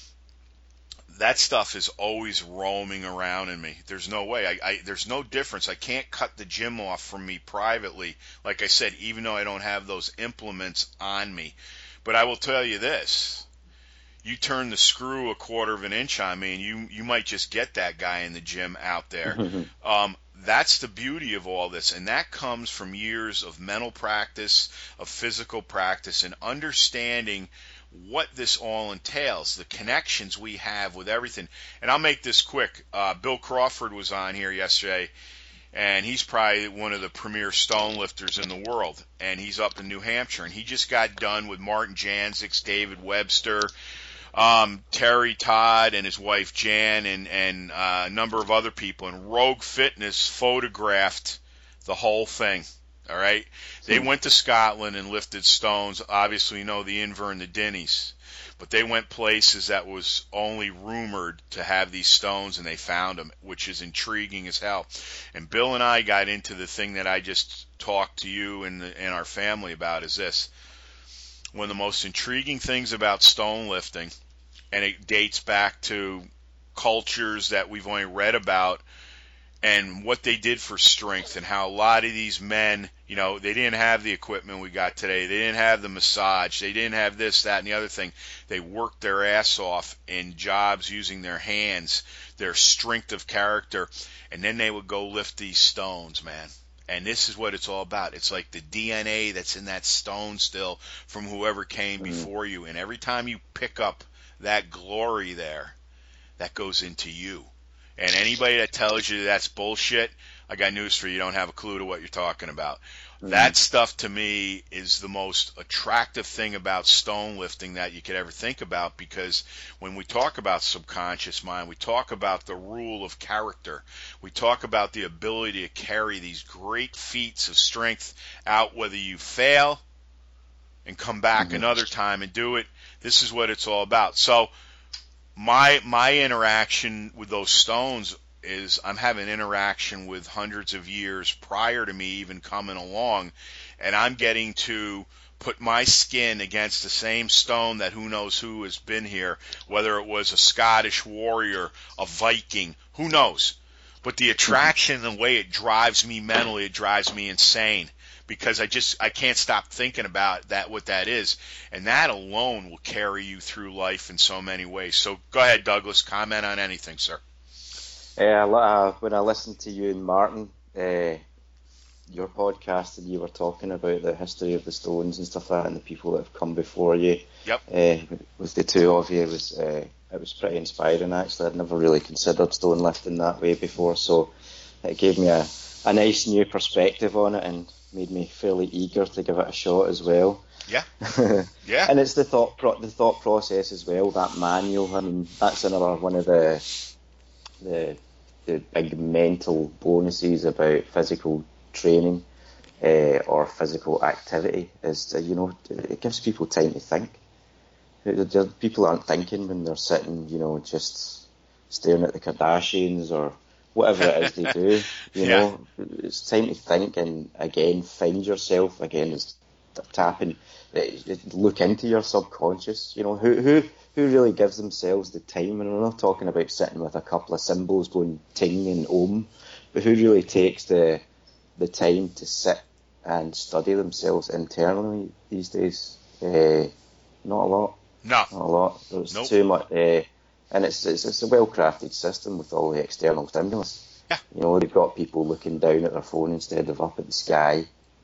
That stuff is always roaming around in me. There's no way. There's no difference. I can't cut the gym off from me privately, like I said, even though I don't have those implements on me. But I will tell you this. You turn the screw a quarter of an inch on me, and you might just get that guy in the gym out there. That's the beauty of all this, and that comes from years of mental practice, of physical practice, and understanding what this all entails, the connections we have with everything. And I'll make this quick. Bill Crawford was on here yesterday, and he's probably one of the premier stone lifters in the world, and he's up in New Hampshire, and he just got done with Martin Janzik, David Webster, Terry Todd and his wife Jan, and a number of other people, and Rogue Fitness photographed the whole thing. All right, they went to Scotland and lifted stones. Obviously, the Inver and the Dinnies, but they went places that was only rumored to have these stones, and they found them, which is intriguing as hell. And Bill and I got into the thing that I just talked to you and our family about, is this. One of the most intriguing things about stone lifting, and it dates back to cultures that we've only read about, and what they did for strength, and how a lot of these men, they didn't have the equipment we got today. They didn't have the massage. They didn't have this, that, and the other thing. They worked their ass off in jobs using their hands, their strength of character, and then they would go lift these stones, man. And this is what it's all about. It's like the DNA that's in that stone still from whoever came before you. And every time you pick up that glory there, that goes into you. And anybody that tells you that's bullshit, I got news for you. You don't have a clue to what you're talking about. That stuff to me is the most attractive thing about stone lifting that you could ever think about, because when we talk about subconscious mind, we talk about the rule of character. We talk about the ability to carry these great feats of strength out, whether you fail and come back another time and do it. This is what it's all about. So my interaction with those stones is I'm having interaction with hundreds of years prior to me even coming along, and I'm getting to put my skin against the same stone that who knows who has been here, whether it was a Scottish warrior, a Viking, who knows. But the attraction and the way it drives me mentally, it drives me insane, because I can't stop thinking about that, what that is, and that alone will carry you through life in so many ways. So go ahead, Douglas, comment on anything, sir. When I listened to you and Martin, your podcast, and you were talking about the history of the stones and stuff like that, and the people that have come before you. Yep. With the two of you, it was pretty inspiring, actually. I'd never really considered stone lifting that way before, so it gave me a nice new perspective on it, and made me fairly eager to give it a shot as well. Yeah. Yeah. And it's the thought process as well, that manual. I mean, that's another one of the big mental bonuses about physical training or physical activity, is it gives people time to think. People aren't thinking when they're sitting, just staring at the Kardashians or whatever it is they do. You know, it's time to think and again find yourself. Again, is tapping. Look into your subconscious. Who really gives themselves the time? And we're not talking about sitting with a couple of cymbals going ting and om, but who really takes the time to sit and study themselves internally these days? Not a lot. No. Not a lot. There's too much, and it's a well-crafted system with all the external stimulus. Yeah. They've got people looking down at their phone instead of up at the sky.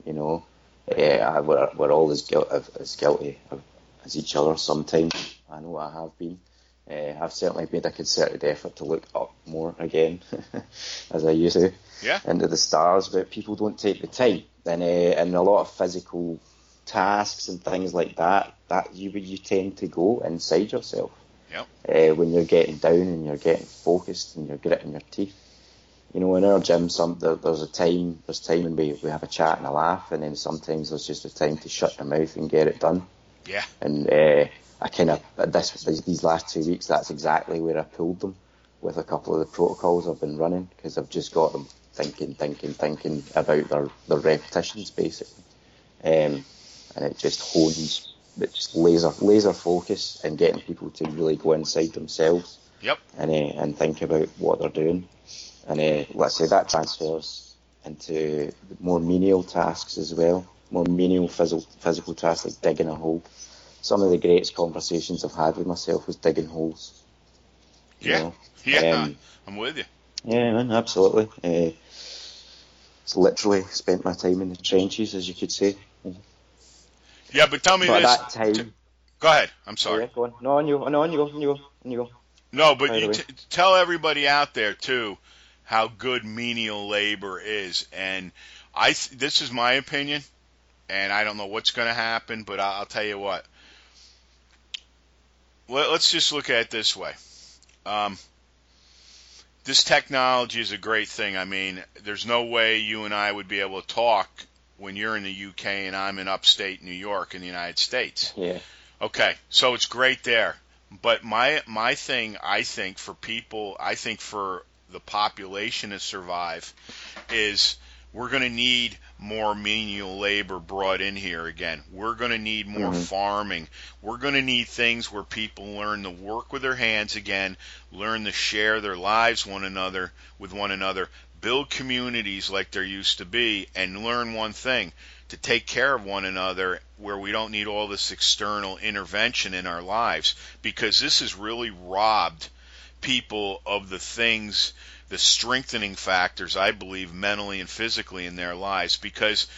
We're all as guilty as each other sometimes. I know I have been. I've certainly made a concerted effort to look up more again, as I used to, into the stars, but people don't take the time. And a lot of physical tasks and things like that you tend to go inside yourself. Yep. When you're getting down and you're getting focused and you're gritting your teeth. In our gym, there's time when we have a chat and a laugh, and then sometimes there's just a time to shut your mouth and get it done. Yeah. And I kind of these last 2 weeks, that's exactly where I pulled them with a couple of the protocols I've been running, because I've just got them thinking about their repetitions basically, and it just hones, it just laser focus and getting people to really go inside themselves. Yep. And think about what they're doing. And let's say that transfers into more menial tasks as well, more menial physical tasks like digging a hole. Some of the greatest conversations I've had with myself was digging holes. Yeah, I'm with you. Yeah, man, absolutely. It's literally spent my time in the trenches, as you could say. Yeah, but tell me but this. At that time, go ahead. I'm sorry. Yeah, go on. No, on you go. No, but you tell everybody out there too how good menial labor is, and this is my opinion, and I don't know what's going to happen, but I'll tell you what. Let's just look at it this way. This technology is a great thing. I mean, there's no way you and I would be able to talk when you're in the UK and I'm in upstate New York in the United States. Yeah. Okay, so it's great there. But my thing, I think, for the population to survive is we're going to need more menial labor brought in here again. We're going to need more farming. We're going to need things where people learn to work with their hands again, learn to share their lives with one another, build communities like there used to be, and learn one thing, to take care of one another where we don't need all this external intervention in our lives, because this has really robbed people of the things, the strengthening factors, I believe, mentally and physically in their lives. Because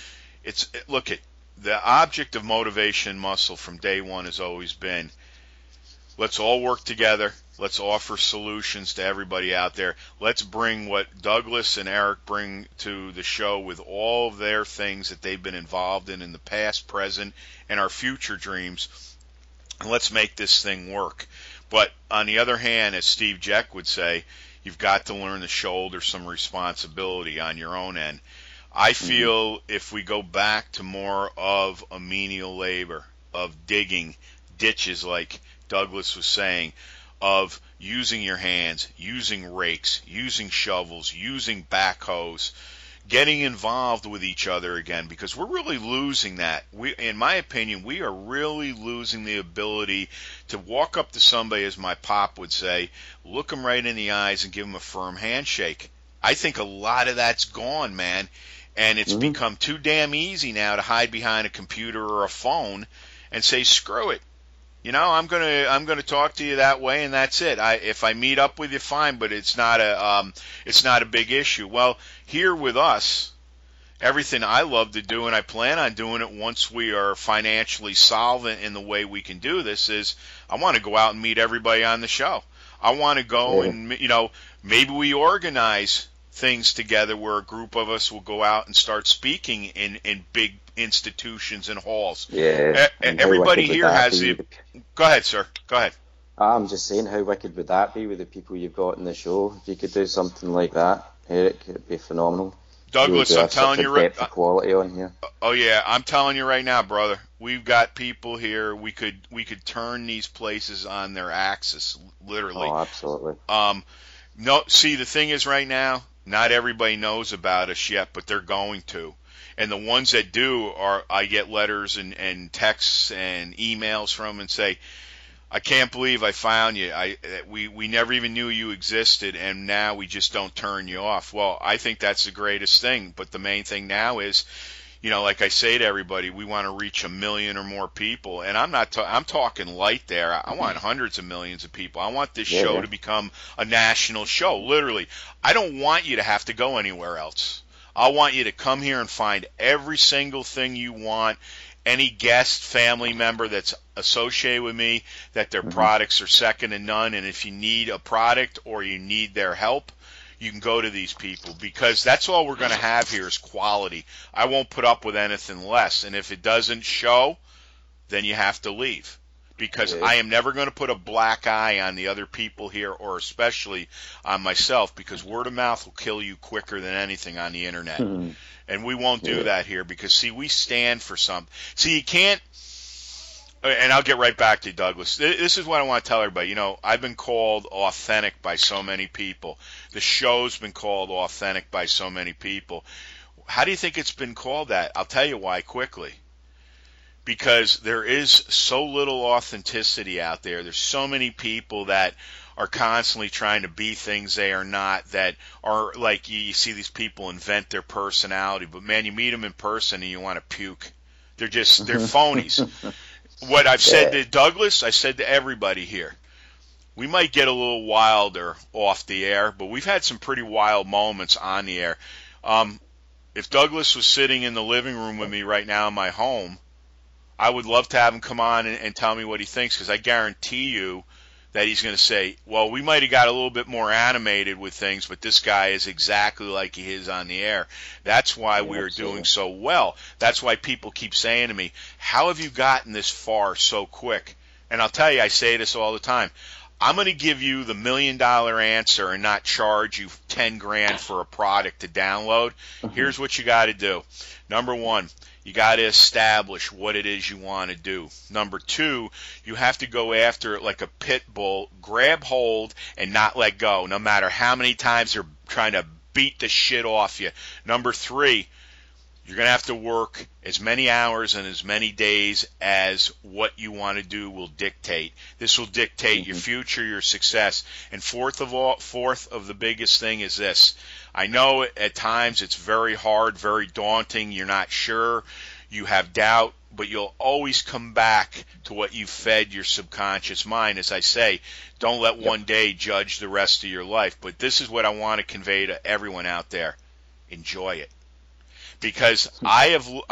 the object of Motivation Muscle from day one has always been, let's all work together. Let's offer solutions to everybody out there. Let's bring what Douglas and Eric bring to the show with all of their things that they've been involved in the past, present, and our future dreams. And let's make this thing work. But on the other hand, as Steve Jeck would say, you've got to learn to shoulder some responsibility on your own end. I feel if we go back to more of a menial labor, of digging ditches like Douglas was saying, of using your hands, using rakes, using shovels, using backhoes, getting involved with each other again, because we're really losing that. In my opinion, we are really losing the ability to walk up to somebody, as my pop would say, look them right in the eyes and give them a firm handshake. I think a lot of that's gone, man, and it's become too damn easy now to hide behind a computer or a phone and say, screw it. I'm gonna talk to you that way, and that's it. If I meet up with you, fine, but it's not a big issue. Well, here with us, everything I love to do, and I plan on doing it once we are financially solvent in the way we can do this, is I want to go out and meet everybody on the show. I want to go and maybe we organize things together where a group of us will go out and start speaking in big institutions and halls. Yeah. Everybody here has the... Go ahead, sir. Go ahead. I'm just saying, how wicked would that be with the people you've got in the show? If you could do something like that, Eric, it'd be phenomenal. Douglas, I'm telling you right. Depth of quality on here. Oh yeah, I'm telling you right now, brother. We've got people here. We could turn these places on their axis, literally. Oh, absolutely. No, see, the thing is, right now, not everybody knows about us yet, but they're going to. And the ones that do I get letters and texts and emails from and say, I can't believe I found you. We never even knew you existed, and now we just don't turn you off. Well, I think that's the greatest thing. But the main thing now is, like I say to everybody, we want to reach 1 million or more people. And I'm talking light there. I want hundreds of millions of people. I want this show to become a national show, literally. I don't want you to have to go anywhere else. I want you to come here and find every single thing you want. Any guest, family member that's associated with me, that their products are second to none. And if you need a product or you need their help, you can go to these people, because that's all we're going to have here is quality. I won't put up with anything less. And if it doesn't show, then you have to leave. Because I am never going to put a black eye on the other people here, or especially on myself, because word of mouth will kill you quicker than anything on the internet. And we won't do that here, because, see, we stand for something. See, you can't, and I'll get right back to you, Douglas. This is what I want to tell everybody. I've been called authentic by so many people. The show's been called authentic by so many people. How do you think it's been called that? I'll tell you why quickly. Because there is so little authenticity out there. There's so many people that are constantly trying to be things they are not, that are like, you see these people invent their personality, but man, you meet them in person and you want to puke. They're phonies. What I've said to Douglas, I said to everybody here. We might get a little wilder off the air, but we've had some pretty wild moments on the air. If Douglas was sitting in the living room with me right now in my home, I would love to have him come on and tell me what he thinks, because I guarantee you that he's going to say, well, we might have got a little bit more animated with things, but this guy is exactly like he is on the air. That's why we are doing so well. That's why people keep saying to me, how have you gotten this far so quick? And I'll tell you, I say this all the time. I'm going to give you the $1 million answer and not charge you $10,000 for a product to download. Here's what you got to do. Number one, you got to establish what it is you want to do. Number two, you have to go after it like a pit bull, grab hold and not let go, no matter how many times they're trying to beat the shit off you. Number three, you're going to have to work as many hours and as many days as what you want to do will dictate. This will dictate your future, your success. And fourth of the biggest thing is this. I know at times it's very hard, very daunting. You're not sure. You have doubt. But you'll always come back to what you fed your subconscious mind. As I say, don't let one day judge the rest of your life. But this is what I want to convey to everyone out there. Enjoy it. Because I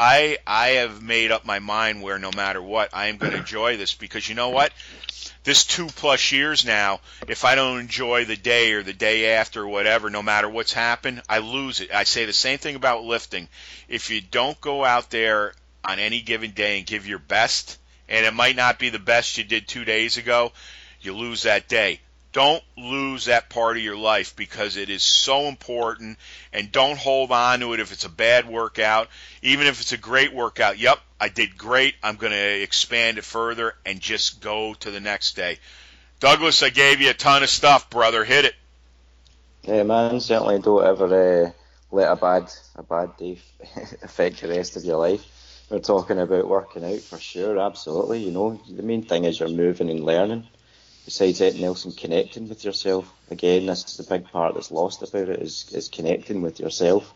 have made up my mind where no matter what, I am going to enjoy this. Because you know what? This 2+ years now, if I don't enjoy the day or the day after or whatever, no matter what's happened, I lose it. I say the same thing about lifting. If you don't go out there on any given day and give your best, and it might not be the best you did 2 days ago, you lose that day. Don't lose that part of your life, because it is so important, and don't hold on to it if it's a bad workout. Even if it's a great workout, yep, I did great, I'm going to expand it further, and just go to the next day. Douglas, I gave you a ton of stuff, brother. Hit it. Yeah, man, certainly don't ever let a bad day affect the rest of your life. We're talking about working out for sure, absolutely. The main thing is you're moving and learning. Besides anything else, and connecting with yourself. Again, this is the big part that's lost about it, is connecting with yourself.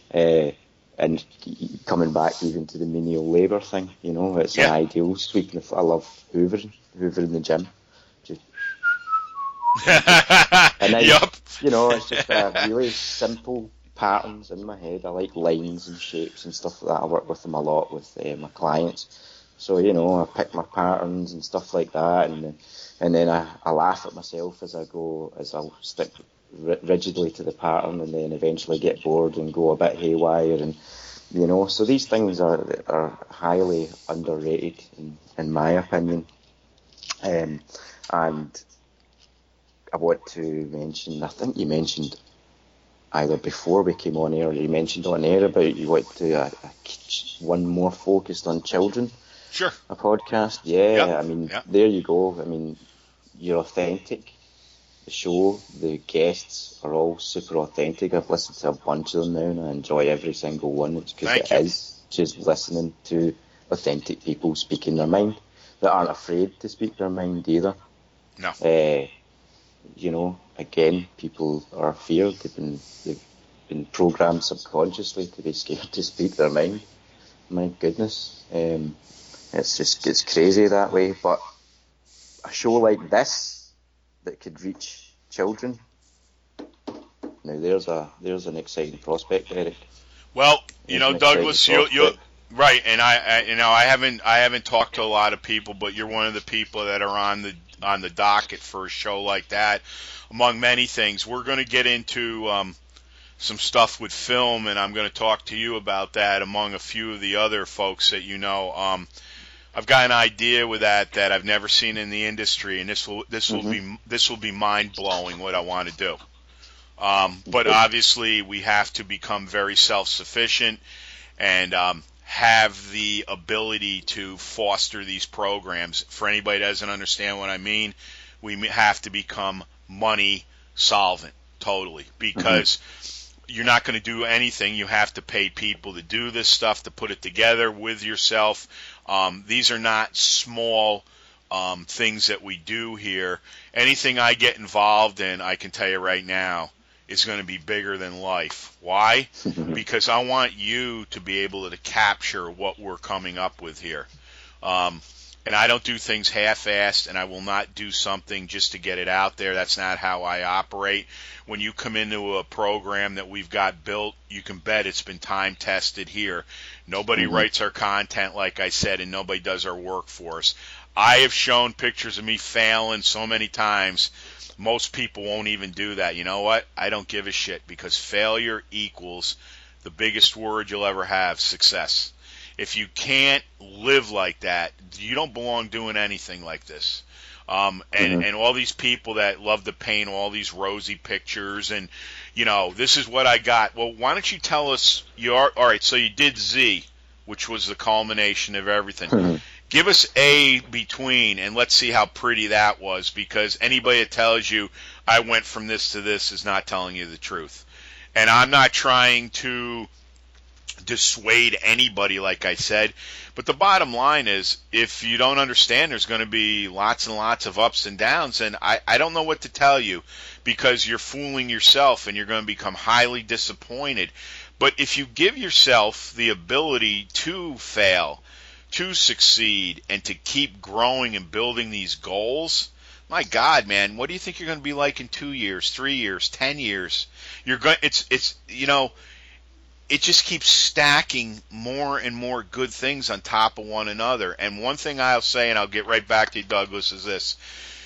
And coming back even to the menial labour thing, it's an ideal sweeping. I love hoovering the gym. And then, it's just really simple patterns in my head. I like lines and shapes and stuff like that. I work with them a lot with my clients. So, I pick my patterns and stuff like that, and then I laugh at myself as I'll stick rigidly to the pattern, and then eventually get bored and go a bit haywire, and so these things are highly underrated in my opinion. And I want to mention, I think you mentioned either before we came on air or you mentioned on air about you want to do one more focused on children. Sure. A podcast. Yeah, I mean, there you go. I mean, you're authentic. The show, the guests are all super authentic. I've listened to a bunch of them now and I enjoy every single one. It's because it is just listening to authentic people speaking their mind that aren't afraid to speak their mind either. No. You know, again, people are feared. They've been programmed subconsciously to be scared to speak their mind. My goodness. It's crazy that way. But a show like this that could reach children, now there's an exciting prospect, Eric. Well, you know, Douglas, you right, and I haven't talked to a lot of people, but you're one of the people that are on the docket for a show like that. Among many things, we're going to get into some stuff with film, and I'm going to talk to you about that among a few of the other folks that you know. I've got an idea with that I've never seen in the industry, and this will be mind blowing what I want to do. But obviously, we have to become very self-sufficient and have the ability to foster these programs. For anybody that doesn't understand what I mean, we have to become money solvent totally, because you're not going to do anything. You have to pay people to do this stuff, to put it together with yourself. These are not small things that we do here. Anything I get involved in, I can tell you right now, is going to be bigger than life. Why? Because I want you to be able to capture what we're coming up with here. And I don't do things half-assed, and I will not do something just to get it out there. That's not how I operate. When you come into a program that we've got built, you can bet it's been time-tested here. Nobody writes our content, like I said, and nobody does our work for us. I have shown pictures of me failing so many times, most people won't even do that. You know what? I don't give a shit, because failure equals the biggest word you'll ever have, success. If you live like that, you don't belong doing anything like this. And all these people that love to paint all these rosy pictures and, you know, this is what I got. Well, why don't you tell us all right, so you did Z, which was the culmination of everything. Give us A between, and let's see how pretty that was, because anybody that tells you I went from this to this is not telling you the truth. And I'm not trying to dissuade anybody, like I said, but the bottom line is, if you don't understand, there's going to be lots and lots of ups and downs, and I don't know what to tell you, because you're fooling yourself and you're going to become highly disappointed. But if you give yourself the ability to fail, to succeed, and to keep growing and building these goals, my God, man, what do you think you're going to be like in 2 years, 3 years, 10 years? You're going. It's you know. It just keeps stacking more and more good things on top of one another. And one thing I'll say, and I'll get right back to you, Douglas, is this.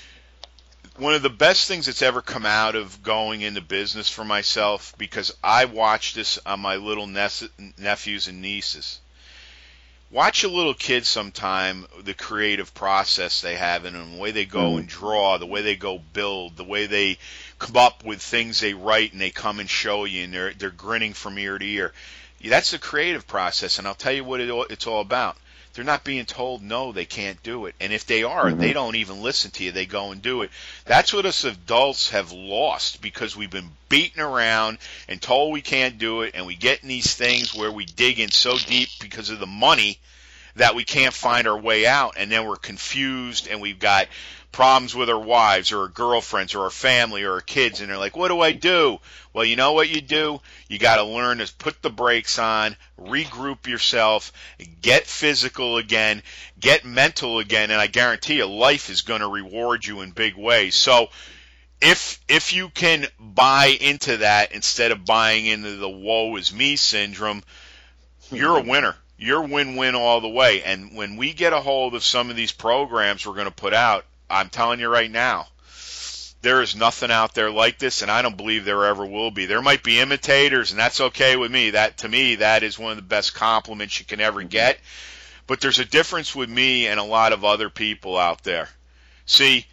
One of the best things that's ever come out of going into business for myself, because I watch this on my little nephews and nieces. Watch a little kid sometime, the creative process they have, and the way they go and draw, the way they go build, the way they come up with things they write and they come and show you, and they're grinning from ear to ear. That's the creative process, and I'll tell you what it's all about. They're not being told no, they can't do it. And if they are, they don't even listen to you. They go and do it. That's what us adults have lost, because we've been beaten around and told we can't do it, and we get in these things where we dig in so deep because of the money that we can't find our way out, and then we're confused, and we've got problems with our wives or our girlfriends or our family or our kids, and they're like, what do I do? Well, you know what you do? You got to learn to put the brakes on, regroup yourself, get physical again, get mental again, and I guarantee you life is going to reward you in big ways. So if you can buy into that instead of buying into the woe is me syndrome, you're a winner. You're win-win all the way. And when we get a hold of some of these programs we're going to put out, I'm telling you right now, there is nothing out there like this, and I don't believe there ever will be. There might be imitators, and that's okay with me. That, to me, that is one of the best compliments you can ever get. But there's a difference with me and a lot of other people out there. See,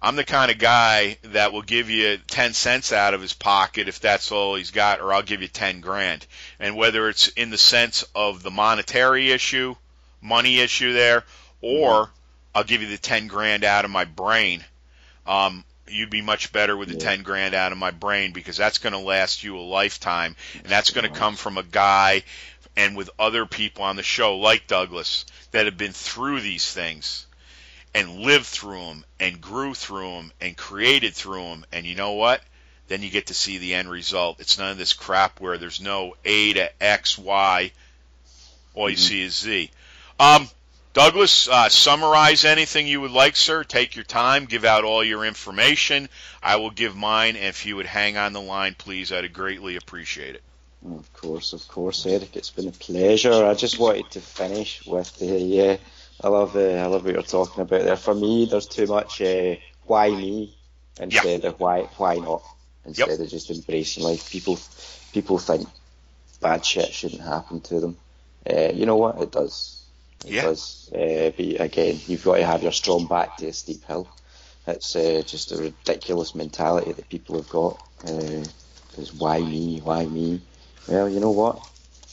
I'm the kind of guy that will give you 10 cents out of his pocket if that's all he's got, or I'll give you 10 grand. And whether it's in the sense of the monetary issue, money issue there, or I'll give you the 10 grand out of my brain, you'd be much better with the 10 grand out of my brain, because that's going to last you a lifetime, and that's going to come from a guy and with other people on the show like Douglas that have been through these things and lived through them and grew through them and created through them. And you know what? Then you get to see the end result. It's none of this crap where there's no A to X, Y. All you see is Z. Douglas, summarize anything you would like, sir. Take your time. Give out all your information. I will give mine. And if you would hang on the line, please, I'd greatly appreciate it. Of course, Eric. It's been a pleasure. I just wanted to finish with the... I love what you're talking about there. For me, there's too much why me instead of why not, instead of just embracing life. People think bad shit shouldn't happen to them. You know what? It does. It does. But again, you've got to have your strong back to a steep hill. It's just a ridiculous mentality that people have got. Because why me? Well, you know what?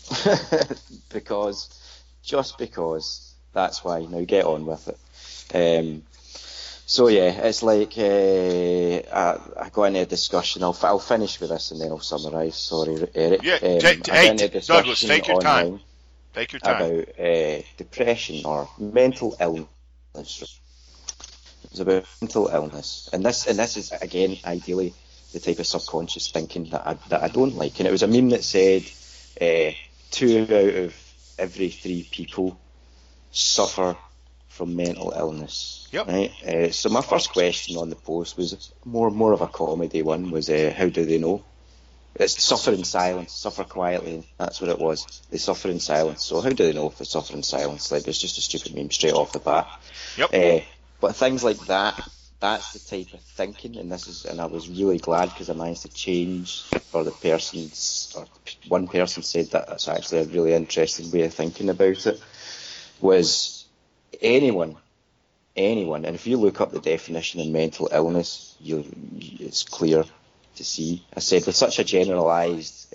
Just because. That's why. Now get on with it. So yeah, it's like I got into a discussion. I'll finish with this and then I'll summarise. Sorry, Eric. Douglas, take your time. Take your time. About depression or mental illness. It's about mental illness, and this is again ideally the type of subconscious thinking that I don't like. And it was a meme that said 2 out of every 3 people suffer from mental illness. Yep. Right. So my first question on the post was more of a comedy one. Was how do they know? It's suffer in silence, suffer quietly. That's what it was. They suffer in silence. So how do they know if they suffer in silence? Like, it's just a stupid meme straight off the bat. Yep. But things like that, that's the type of thinking, and I was really glad because I managed to change for the person's, or one person said that that's actually a really interesting way of thinking about it, was anyone, and if you look up the definition of mental illness, it's clear to see. I said with such a generalised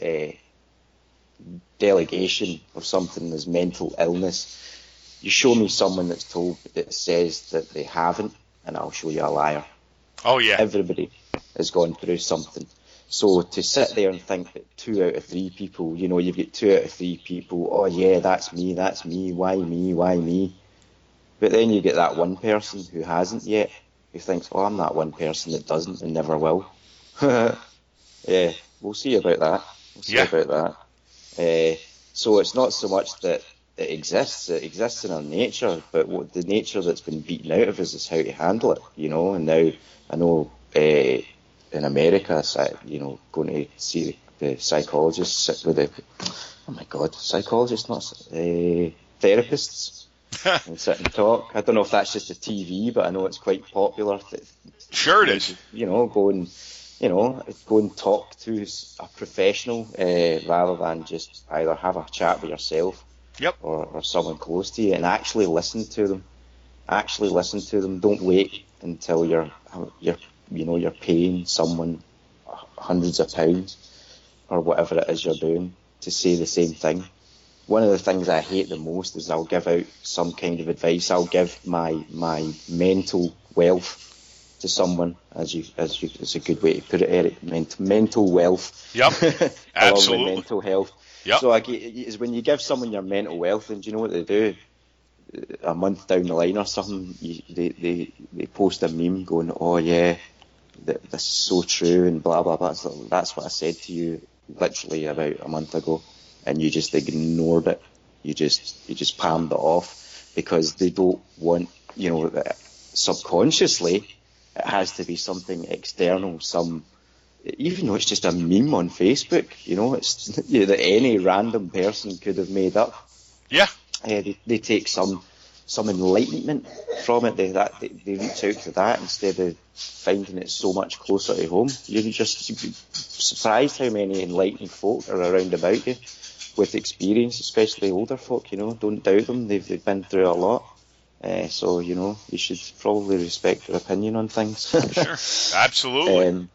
delegation of something as mental illness, you show me someone that says that they haven't, and I'll show you a liar. Oh yeah. Everybody has gone through something. So to sit there and think that 2 out of 3 people, you've got 2 out of 3 people, oh yeah, that's me, why me? But then you get that one person who hasn't yet, who thinks, oh, I'm that one person that doesn't and never will. Yeah, we'll see about that. So it's not so much that it exists in our nature, but what the nature that's been beaten out of us is how to handle it, and now I know in America, going to see the psychologists, sit with psychologists, not therapists, and sit and talk. I don't know if that's just a TV, but I know it's quite popular. Sure it is. Go and talk to a professional rather than just either have a chat with yourself or someone close to you, and actually listen to them. Don't wait until you're paying someone hundreds of pounds or whatever it is you're doing to say the same thing. One of the things I hate the most is I'll give out some kind of advice. I'll give my mental wealth to someone, as it's a good way to put it, Eric. Mental wealth. Yep, absolutely. Along with mental health. Yep. So is when you give someone your mental wealth, and do you know what they do? A month down the line or something, they post a meme going, oh yeah, this is so true and blah blah blah. So that's what I said to you literally about a month ago, and you just ignored it. You just palmed it off because they don't want, subconsciously it has to be something external, even though it's just a meme on Facebook, it's that any random person could have made up. Yeah. They take some enlightenment from it. They reach out to that instead of finding it so much closer to home. You'd be surprised how many enlightened folk are around about you with experience, especially older folk. Don't doubt them. They've been through a lot. So, you should probably respect their opinion on things. Sure, absolutely.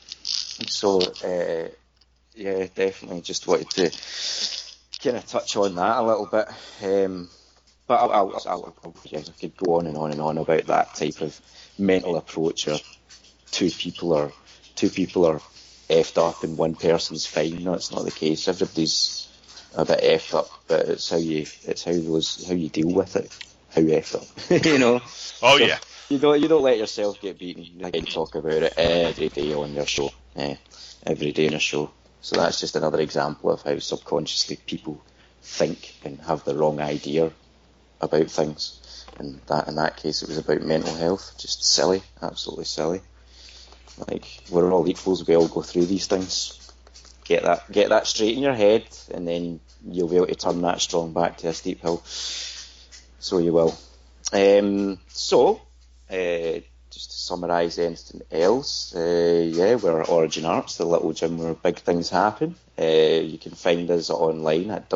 Yeah, definitely just wanted to kind of touch on that a little bit. But I could go on and on and on about that type of mental approach, or two people are effed up and one person's fine. No, it's not the case. Everybody's a bit effed up, but it's how you deal with it. How effed up, Oh, So yeah. You don't let yourself get beaten. You can talk about it every day on your show, every day on a show. So that's just another example of how subconsciously people think and have the wrong idea about things. And that, in that case, it was about mental health. Just silly, absolutely silly. Like, we're all equals. We all go through these things. Get that straight in your head, and then you'll be able to turn that strong back to a steep hill. So you will. Just to summarise anything else, we're Origin Arts, the little gym where big things happen. You can find us online at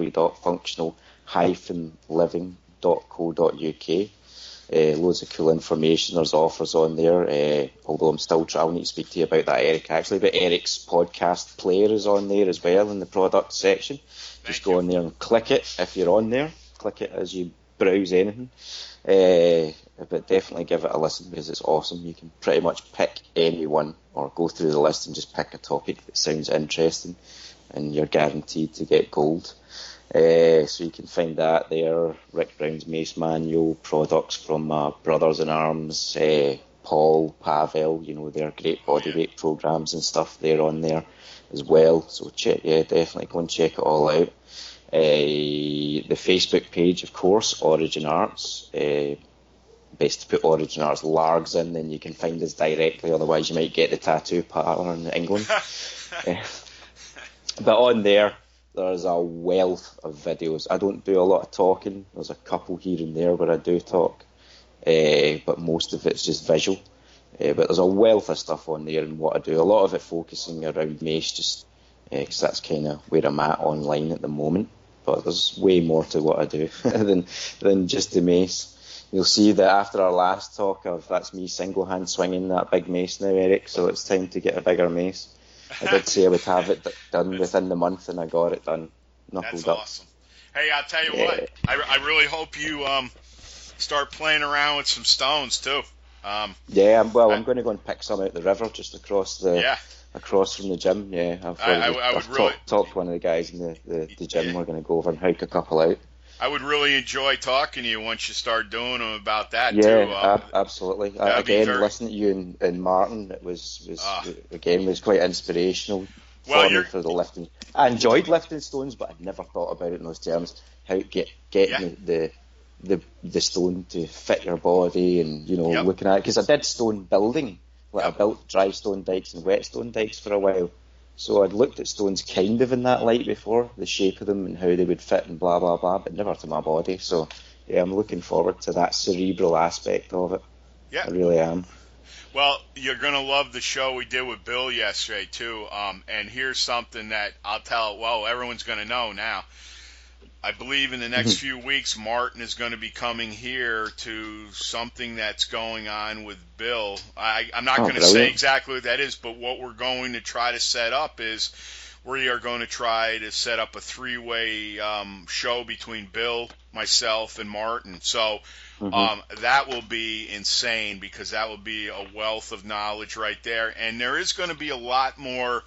www.functional-living.co.uk. Loads of cool information. There's offers on there. Although I'm still trying to speak to you about that, Eric, actually. But Eric's podcast player is on there as well in the product section. Just go on there and click it if you're on there. Click it as you browse anything. But definitely give it a listen because it's awesome. You can pretty much pick any one or go through the list and just pick a topic that sounds interesting, and you're guaranteed to get gold. So you can find that there. Rick Brown's Mace Manual, products from Brothers in Arms, Paul, Pavel, their great bodyweight programs and stuff. They're on there as well. So definitely go and check it all out. The Facebook page, of course, Origin Arts. Best to put Origin Arts Largs in, then you can find us directly. Otherwise, you might get the tattoo parlour in England. But on there's a wealth of videos. I don't do a lot of talking. There's a couple here and there where I do talk, but most of it's just visual. But there's a wealth of stuff on there and what I do. A lot of it focusing around Mace, just because that's kind of where I'm at online at the moment. But there's way more to what I do than just the Mace. You'll see that after our last talk, that's me single-hand swinging that big mace now, Eric, so it's time to get a bigger mace. I did say I would have it done within the month, and I got it done. Knuckled up. That's awesome. Hey, I'll tell you what, I really hope you start playing around with some stones, too. I'm going to go and pick some out the river just across from the gym. Yeah, I've talked to one of the guys in the gym. Yeah. We're going to go over and hike a couple out. I would really enjoy talking to you once you start doing them about that, too. Yeah, absolutely. Listening to you and Martin, it was quite inspirational for the lifting. I enjoyed lifting stones, but I'd never thought about it in those terms. How to getting the stone to fit your body, and looking at it, because I did stone building. I built dry stone dikes and wet stone dikes for a while. So I'd looked at stones kind of in that light before, the shape of them and how they would fit and blah, blah, blah, but never to my body. So, I'm looking forward to that cerebral aspect of it. Yeah. I really am. Well, you're going to love the show we did with Bill yesterday, too. And here's something that everyone's going to know now. I believe in the next few weeks, Martin is going to be coming here to something that's going on with Bill. I'm not going to say exactly what that is, but what we're going to try to set up is we are going to try to set up a three-way show between Bill, myself, and Martin. So that will be insane, because that will be a wealth of knowledge right there. And there is going to be a lot more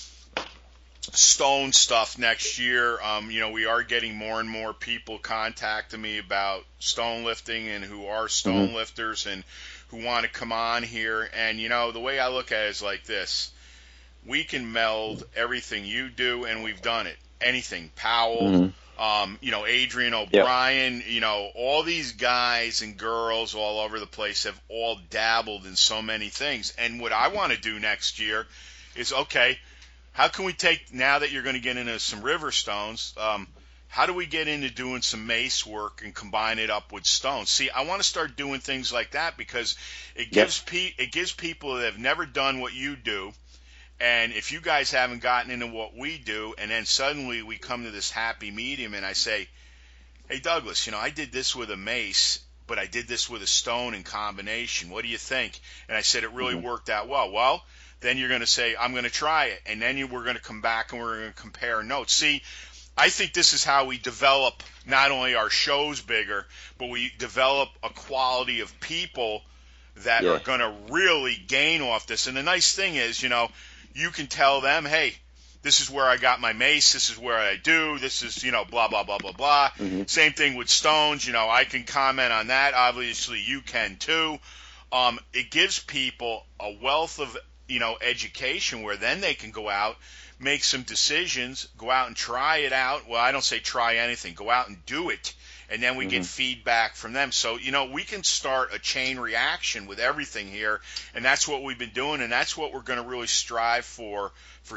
stone stuff next year. We are getting more and more people contacting me about stone lifting and who are stone lifters and who want to come on here. And, the way I look at it is like this. We can meld everything you do, and we've done it. Anything. Powell, Adrian O'Brien, all these guys and girls all over the place have all dabbled in so many things. And what I want to do next year is, how can we take, now that you're going to get into some river stones, how do we get into doing some mace work and combine it up with stones? See, I want to start doing things like that, because it gives people that have never done what you do, and if you guys haven't gotten into what we do, and then suddenly we come to this happy medium, and I say, hey, Douglas, I did this with a mace, but I did this with a stone in combination. What do you think? And I said, it really worked out well. Well, then you're going to say, I'm going to try it. And then we're going to come back and we're going to compare notes. See, I think this is how we develop not only our shows bigger, but we develop a quality of people that are going to really gain off this. And the nice thing is, you know, you can tell them, hey, this is where I got my mace, this is where I do, this is, you know, blah, blah, blah, blah, blah. Same thing with stones, you know, I can comment on that. Obviously, you can too. It gives people a wealth of, you know, education where then they can go out, make some decisions, go out and try it out. Well, I don't say try anything. Go out and do it. And then we get feedback from them. So, you know, we can start a chain reaction with everything here. And that's what we've been doing. And that's what we're going to really strive for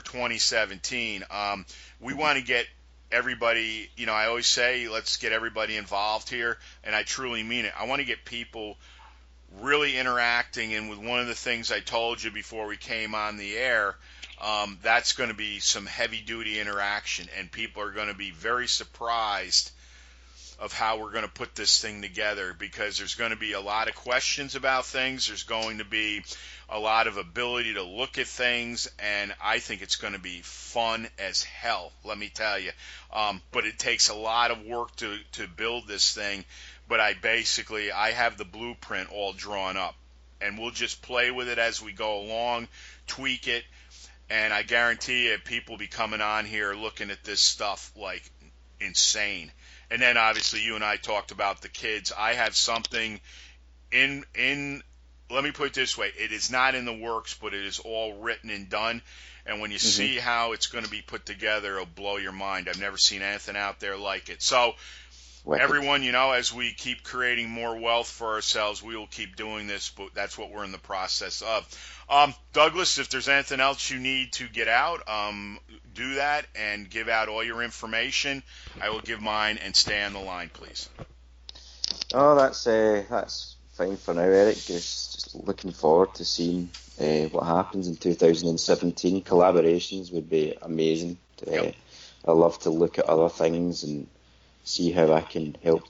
2017. We want to get everybody, you know, I always say, let's get everybody involved here. And I truly mean it. I want to get people really interacting. And with one of the things I told you before we came on the air, that's going to be some heavy-duty interaction. And people are going to be very surprised of how we're going to put this thing together, because there's going to be a lot of questions about things. There's going to be a lot of ability to look at things, and I think it's going to be fun as hell, let me tell you. But it takes a lot of work to build this thing, but I have the blueprint all drawn up, and we'll just play with it as we go along, tweak it, and I guarantee you people will be coming on here looking at this stuff like insane. And then obviously you and I talked about the kids. I have something in let me put it this way. It is not in the works, but it is all written and done. And when you see how it's going to be put together, it'll blow your mind. I've never seen anything out there like it. So everyone, you know, as we keep creating more wealth for ourselves, we will keep doing this, but that's what we're in the process of. Douglas, if there's anything else you need to get out, do that and give out all your information. I will give mine and stay on the line, please. Oh, that's fine for now, Eric. Just looking forward to seeing what happens in 2017. Collaborations would be amazing. I love to look at other things and see how I can help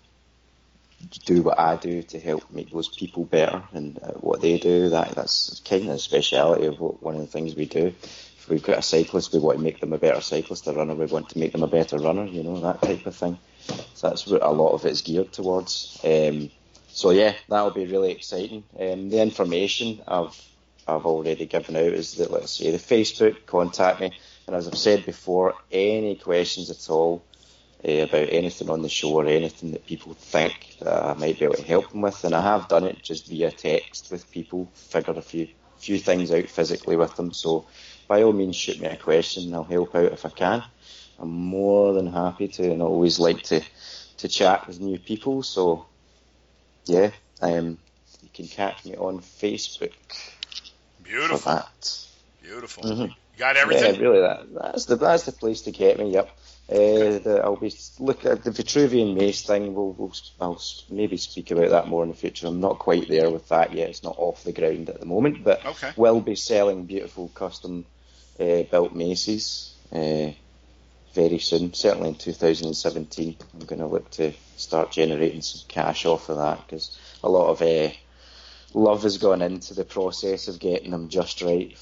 do what I do to help make those people better and what they do. That's kind of a speciality of one of the things we do. If we've got a cyclist, we want to make them a better cyclist. A runner, we want to make them a better runner, you know, that type of thing. So that's what a lot of it's geared towards. So yeah, that'll be really exciting. The information I've already given out is that, let's say, the Facebook, contact me. And as I've said before, any questions at all about anything on the show or anything that people think that I might be able to help them with, and I have done it just via text with people, figured a few things out physically with them. So by all means, shoot me a question and I'll help out if I can. I'm more than happy to, and I always like to chat with new people. So yeah, you can catch me on Facebook. Beautiful. For that. Beautiful. You got everything? Yeah, really. That's the place to get me. Yep. I'll be looking at the Vitruvian Mace thing. I'll maybe speak about that more in the future. I'm not quite there with that yet. It's not off the ground at the moment, but will be selling beautiful custom built maces very soon. Certainly in 2017, I'm going to look to start generating some cash off of that, because a lot of love has gone into the process of getting them just right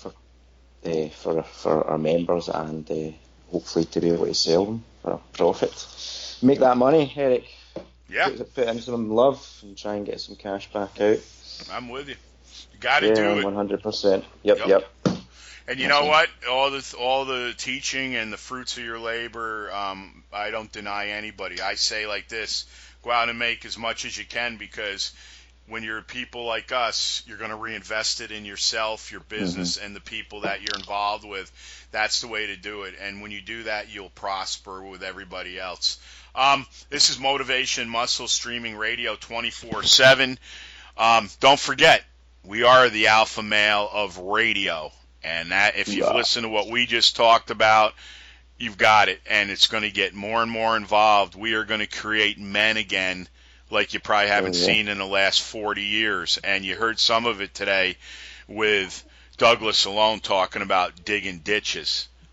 for our members, and hopefully to be able to sell them for a profit. Make that money, Eric. Yeah. Put in some love and try and get some cash back out. I'm with you. You got to do it. 100%. Yep. And you know what? All the teaching and the fruits of your labor, I don't deny anybody. I say like this: go out and make as much as you can, because when you're people like us, you're going to reinvest it in yourself, your business, and the people that you're involved with. That's the way to do it. And when you do that, you'll prosper with everybody else. This is Motivation Muscle streaming radio 24/7. Don't forget, we are the alpha male of radio. And that, if you've listened to what we just talked about, you've got it. And it's going to get more and more involved. We are going to create men again like you probably haven't seen in the last 40 years. And you heard some of it today with Douglas alone talking about digging ditches.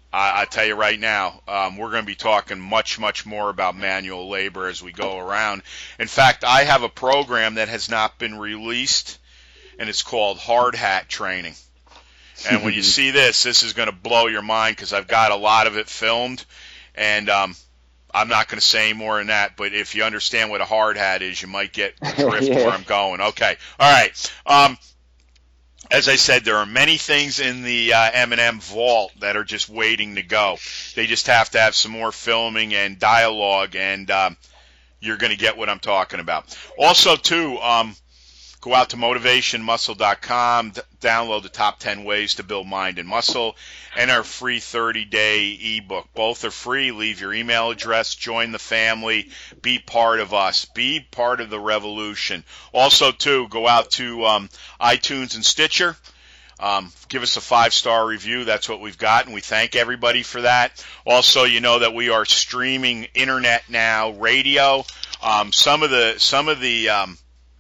I tell you right now, we're going to be talking much, much more about manual labor as we go around. In fact, I have a program that has not been released, and it's called Hard Hat Training. And when you see this is going to blow your mind because I've got a lot of it filmed, and I'm not going to say any more than that. But if you understand what a hard hat is, you might get the drift where I'm going. Okay, all right. As I said, there are many things in the M&M vault that are just waiting to go. They just have to have some more filming and dialogue, and you're going to get what I'm talking about. Also, too, go out to motivationmuscle.com, download the top 10 ways to build mind and muscle, and our free 30-day ebook. Both are free. Leave your email address, join the family, be part of us, be part of the revolution. Also, too, go out to iTunes and Stitcher. Give us a 5-star review. That's what we've got, and we thank everybody for that. Also, you know that we are streaming internet now, radio. Some of the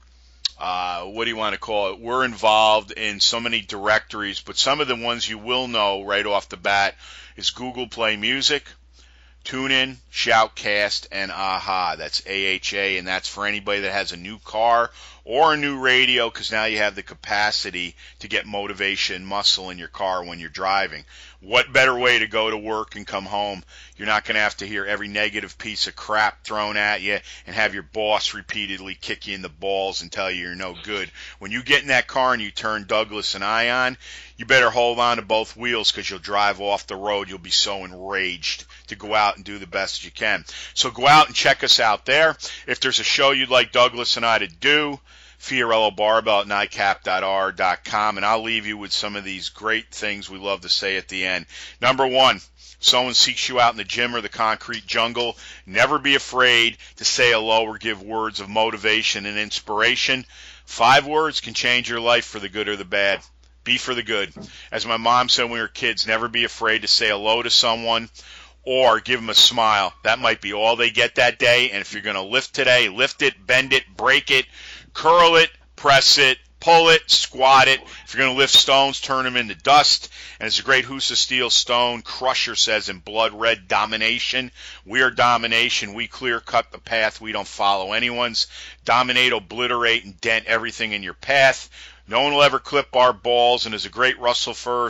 what do you want to call it? We're involved in so many directories, but some of the ones you will know right off the bat is Google Play Music, TuneIn, Shoutcast, and AHA. That's AHA, and that's for anybody that has a new car or a new radio, because now you have the capacity to get motivation muscle in your car when you're driving. What better way to go to work and come home? You're not going to have to hear every negative piece of crap thrown at you and have your boss repeatedly kick you in the balls and tell you you're no good. When you get in that car and you turn Douglas and I on, you better hold on to both wheels because you'll drive off the road. You'll be so enraged to go out and do the best you can. So go out and check us out there. If there's a show you'd like Douglas and I to do, Fiorello Barbell at NICAP.R.com, and I'll leave you with some of these great things we love to say at the end. Number one, if someone seeks you out in the gym or the concrete jungle, never be afraid to say hello or give words of motivation and inspiration. 5 words can change your life for the good or the bad. Be for the good. As my mom said when we were kids, never be afraid to say hello to someone or give them a smile. That might be all they get that day, and if you're going to lift today, lift it, bend it, break it, curl it, press it, pull it, squat it. If you're going to lift stones, turn them into dust. And as the great Husa Steel Stone Crusher says in Blood Red, domination. We are domination. We clear cut the path. We don't follow anyone's. Dominate, obliterate, and dent everything in your path. No one will ever clip our balls. And as the great Russell Furr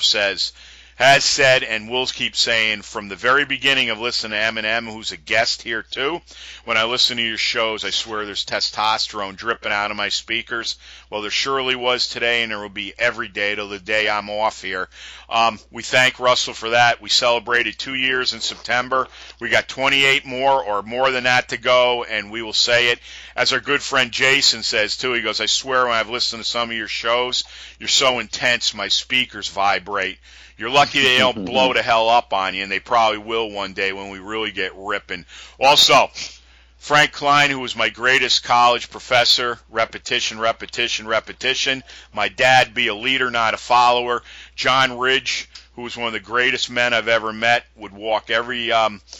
has said and will keep saying from the very beginning of listening to Eminem, who's a guest here too, when I listen to your shows, I swear there's testosterone dripping out of my speakers. Well, there surely was today, and there will be every day till the day I'm off here. We thank Russell for that. We celebrated 2 years in September. We got 28 more or more than that to go, and we will say it. As our good friend Jason says too, he goes, I swear when I've listened to some of your shows, you're so intense, my speakers vibrate. You're lucky they don't blow the hell up on you, and they probably will one day when we really get ripping. Also, Frank Klein, who was my greatest college professor, repetition, repetition, repetition. My dad, be a leader, not a follower. John Ridge, who was one of the greatest men I've ever met, would walk every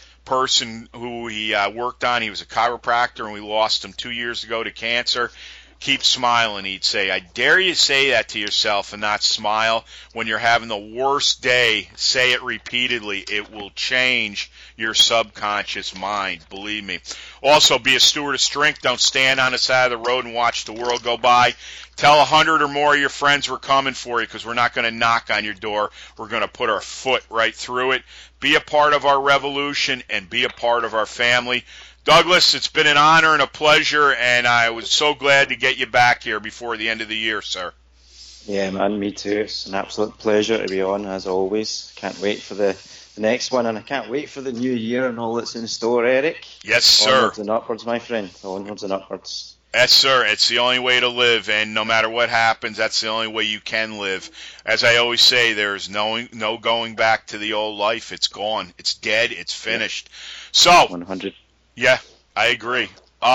person who he worked on. He was a chiropractor, and we lost him 2 years ago to cancer. Keep smiling, he'd say. I dare you say that to yourself and not smile. When you're having the worst day, say it repeatedly. It will change your subconscious mind, believe me. Also, be a steward of strength. Don't stand on the side of the road and watch the world go by. Tell 100 or more of your friends we're coming for you, because we're not going to knock on your door. We're going to put our foot right through it. Be a part of our revolution and be a part of our family. Douglas, it's been an honor and a pleasure, and I was so glad to get you back here before the end of the year, sir. Yeah, man, me too. It's an absolute pleasure to be on, as always. Can't wait for the next one, and I can't wait for the new year and all that's in store, Eric. Yes, sir. Onwards and upwards, my friend. Onwards and upwards. Yes, sir. It's the only way to live, and no matter what happens, that's the only way you can live. As I always say, there's no going back to the old life. It's gone. It's dead. It's finished. So, 100. Yeah, I agree.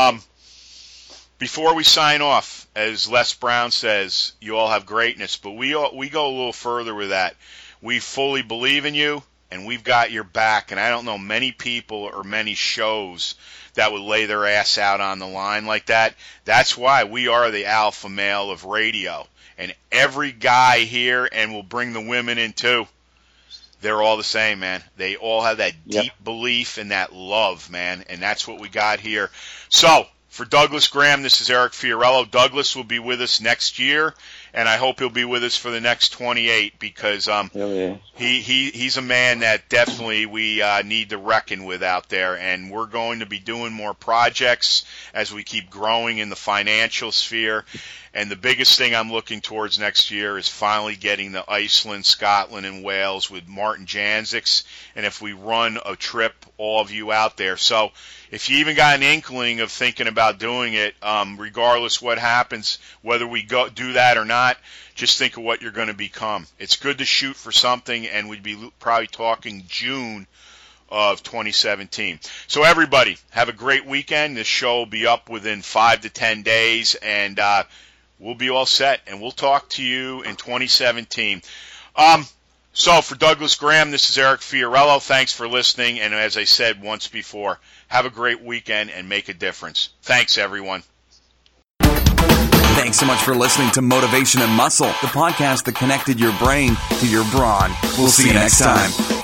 Before we sign off, as Les Brown says, you all have greatness, but we go a little further with that. We fully believe in you, and we've got your back, and I don't know many people or many shows that would lay their ass out on the line like that. That's why we are the alpha male of radio, and every guy here, and we'll bring the women in too, they're all the same, man. They all have that deep belief and that love, man, and that's what we got here. So, for Douglas Graham, this is Eric Fiorillo. Douglas will be with us next year, and I hope he'll be with us for the next 28 because he's a man that definitely we need to reckon with out there, and we're going to be doing more projects as we keep growing in the financial sphere. And the biggest thing I'm looking towards next year is finally getting to Iceland, Scotland, and Wales with Martin Janziks, and if we run a trip, all of you out there. So if you even got an inkling of thinking about doing it, regardless what happens, whether we go do that or not, just think of what you're going to become. It's good to shoot for something, and we'd be probably talking June of 2017. So everybody, have a great weekend. This show will be up within 5 to 10 days, and we'll be all set, and we'll talk to you in 2017. So for Douglas Graham, this is Eric Fiorillo. Thanks for listening, and as I said once before, have a great weekend and make a difference. Thanks, everyone. Thanks so much for listening to Motivation and Muscle, the podcast that connected your brain to your brawn. We'll see you next time.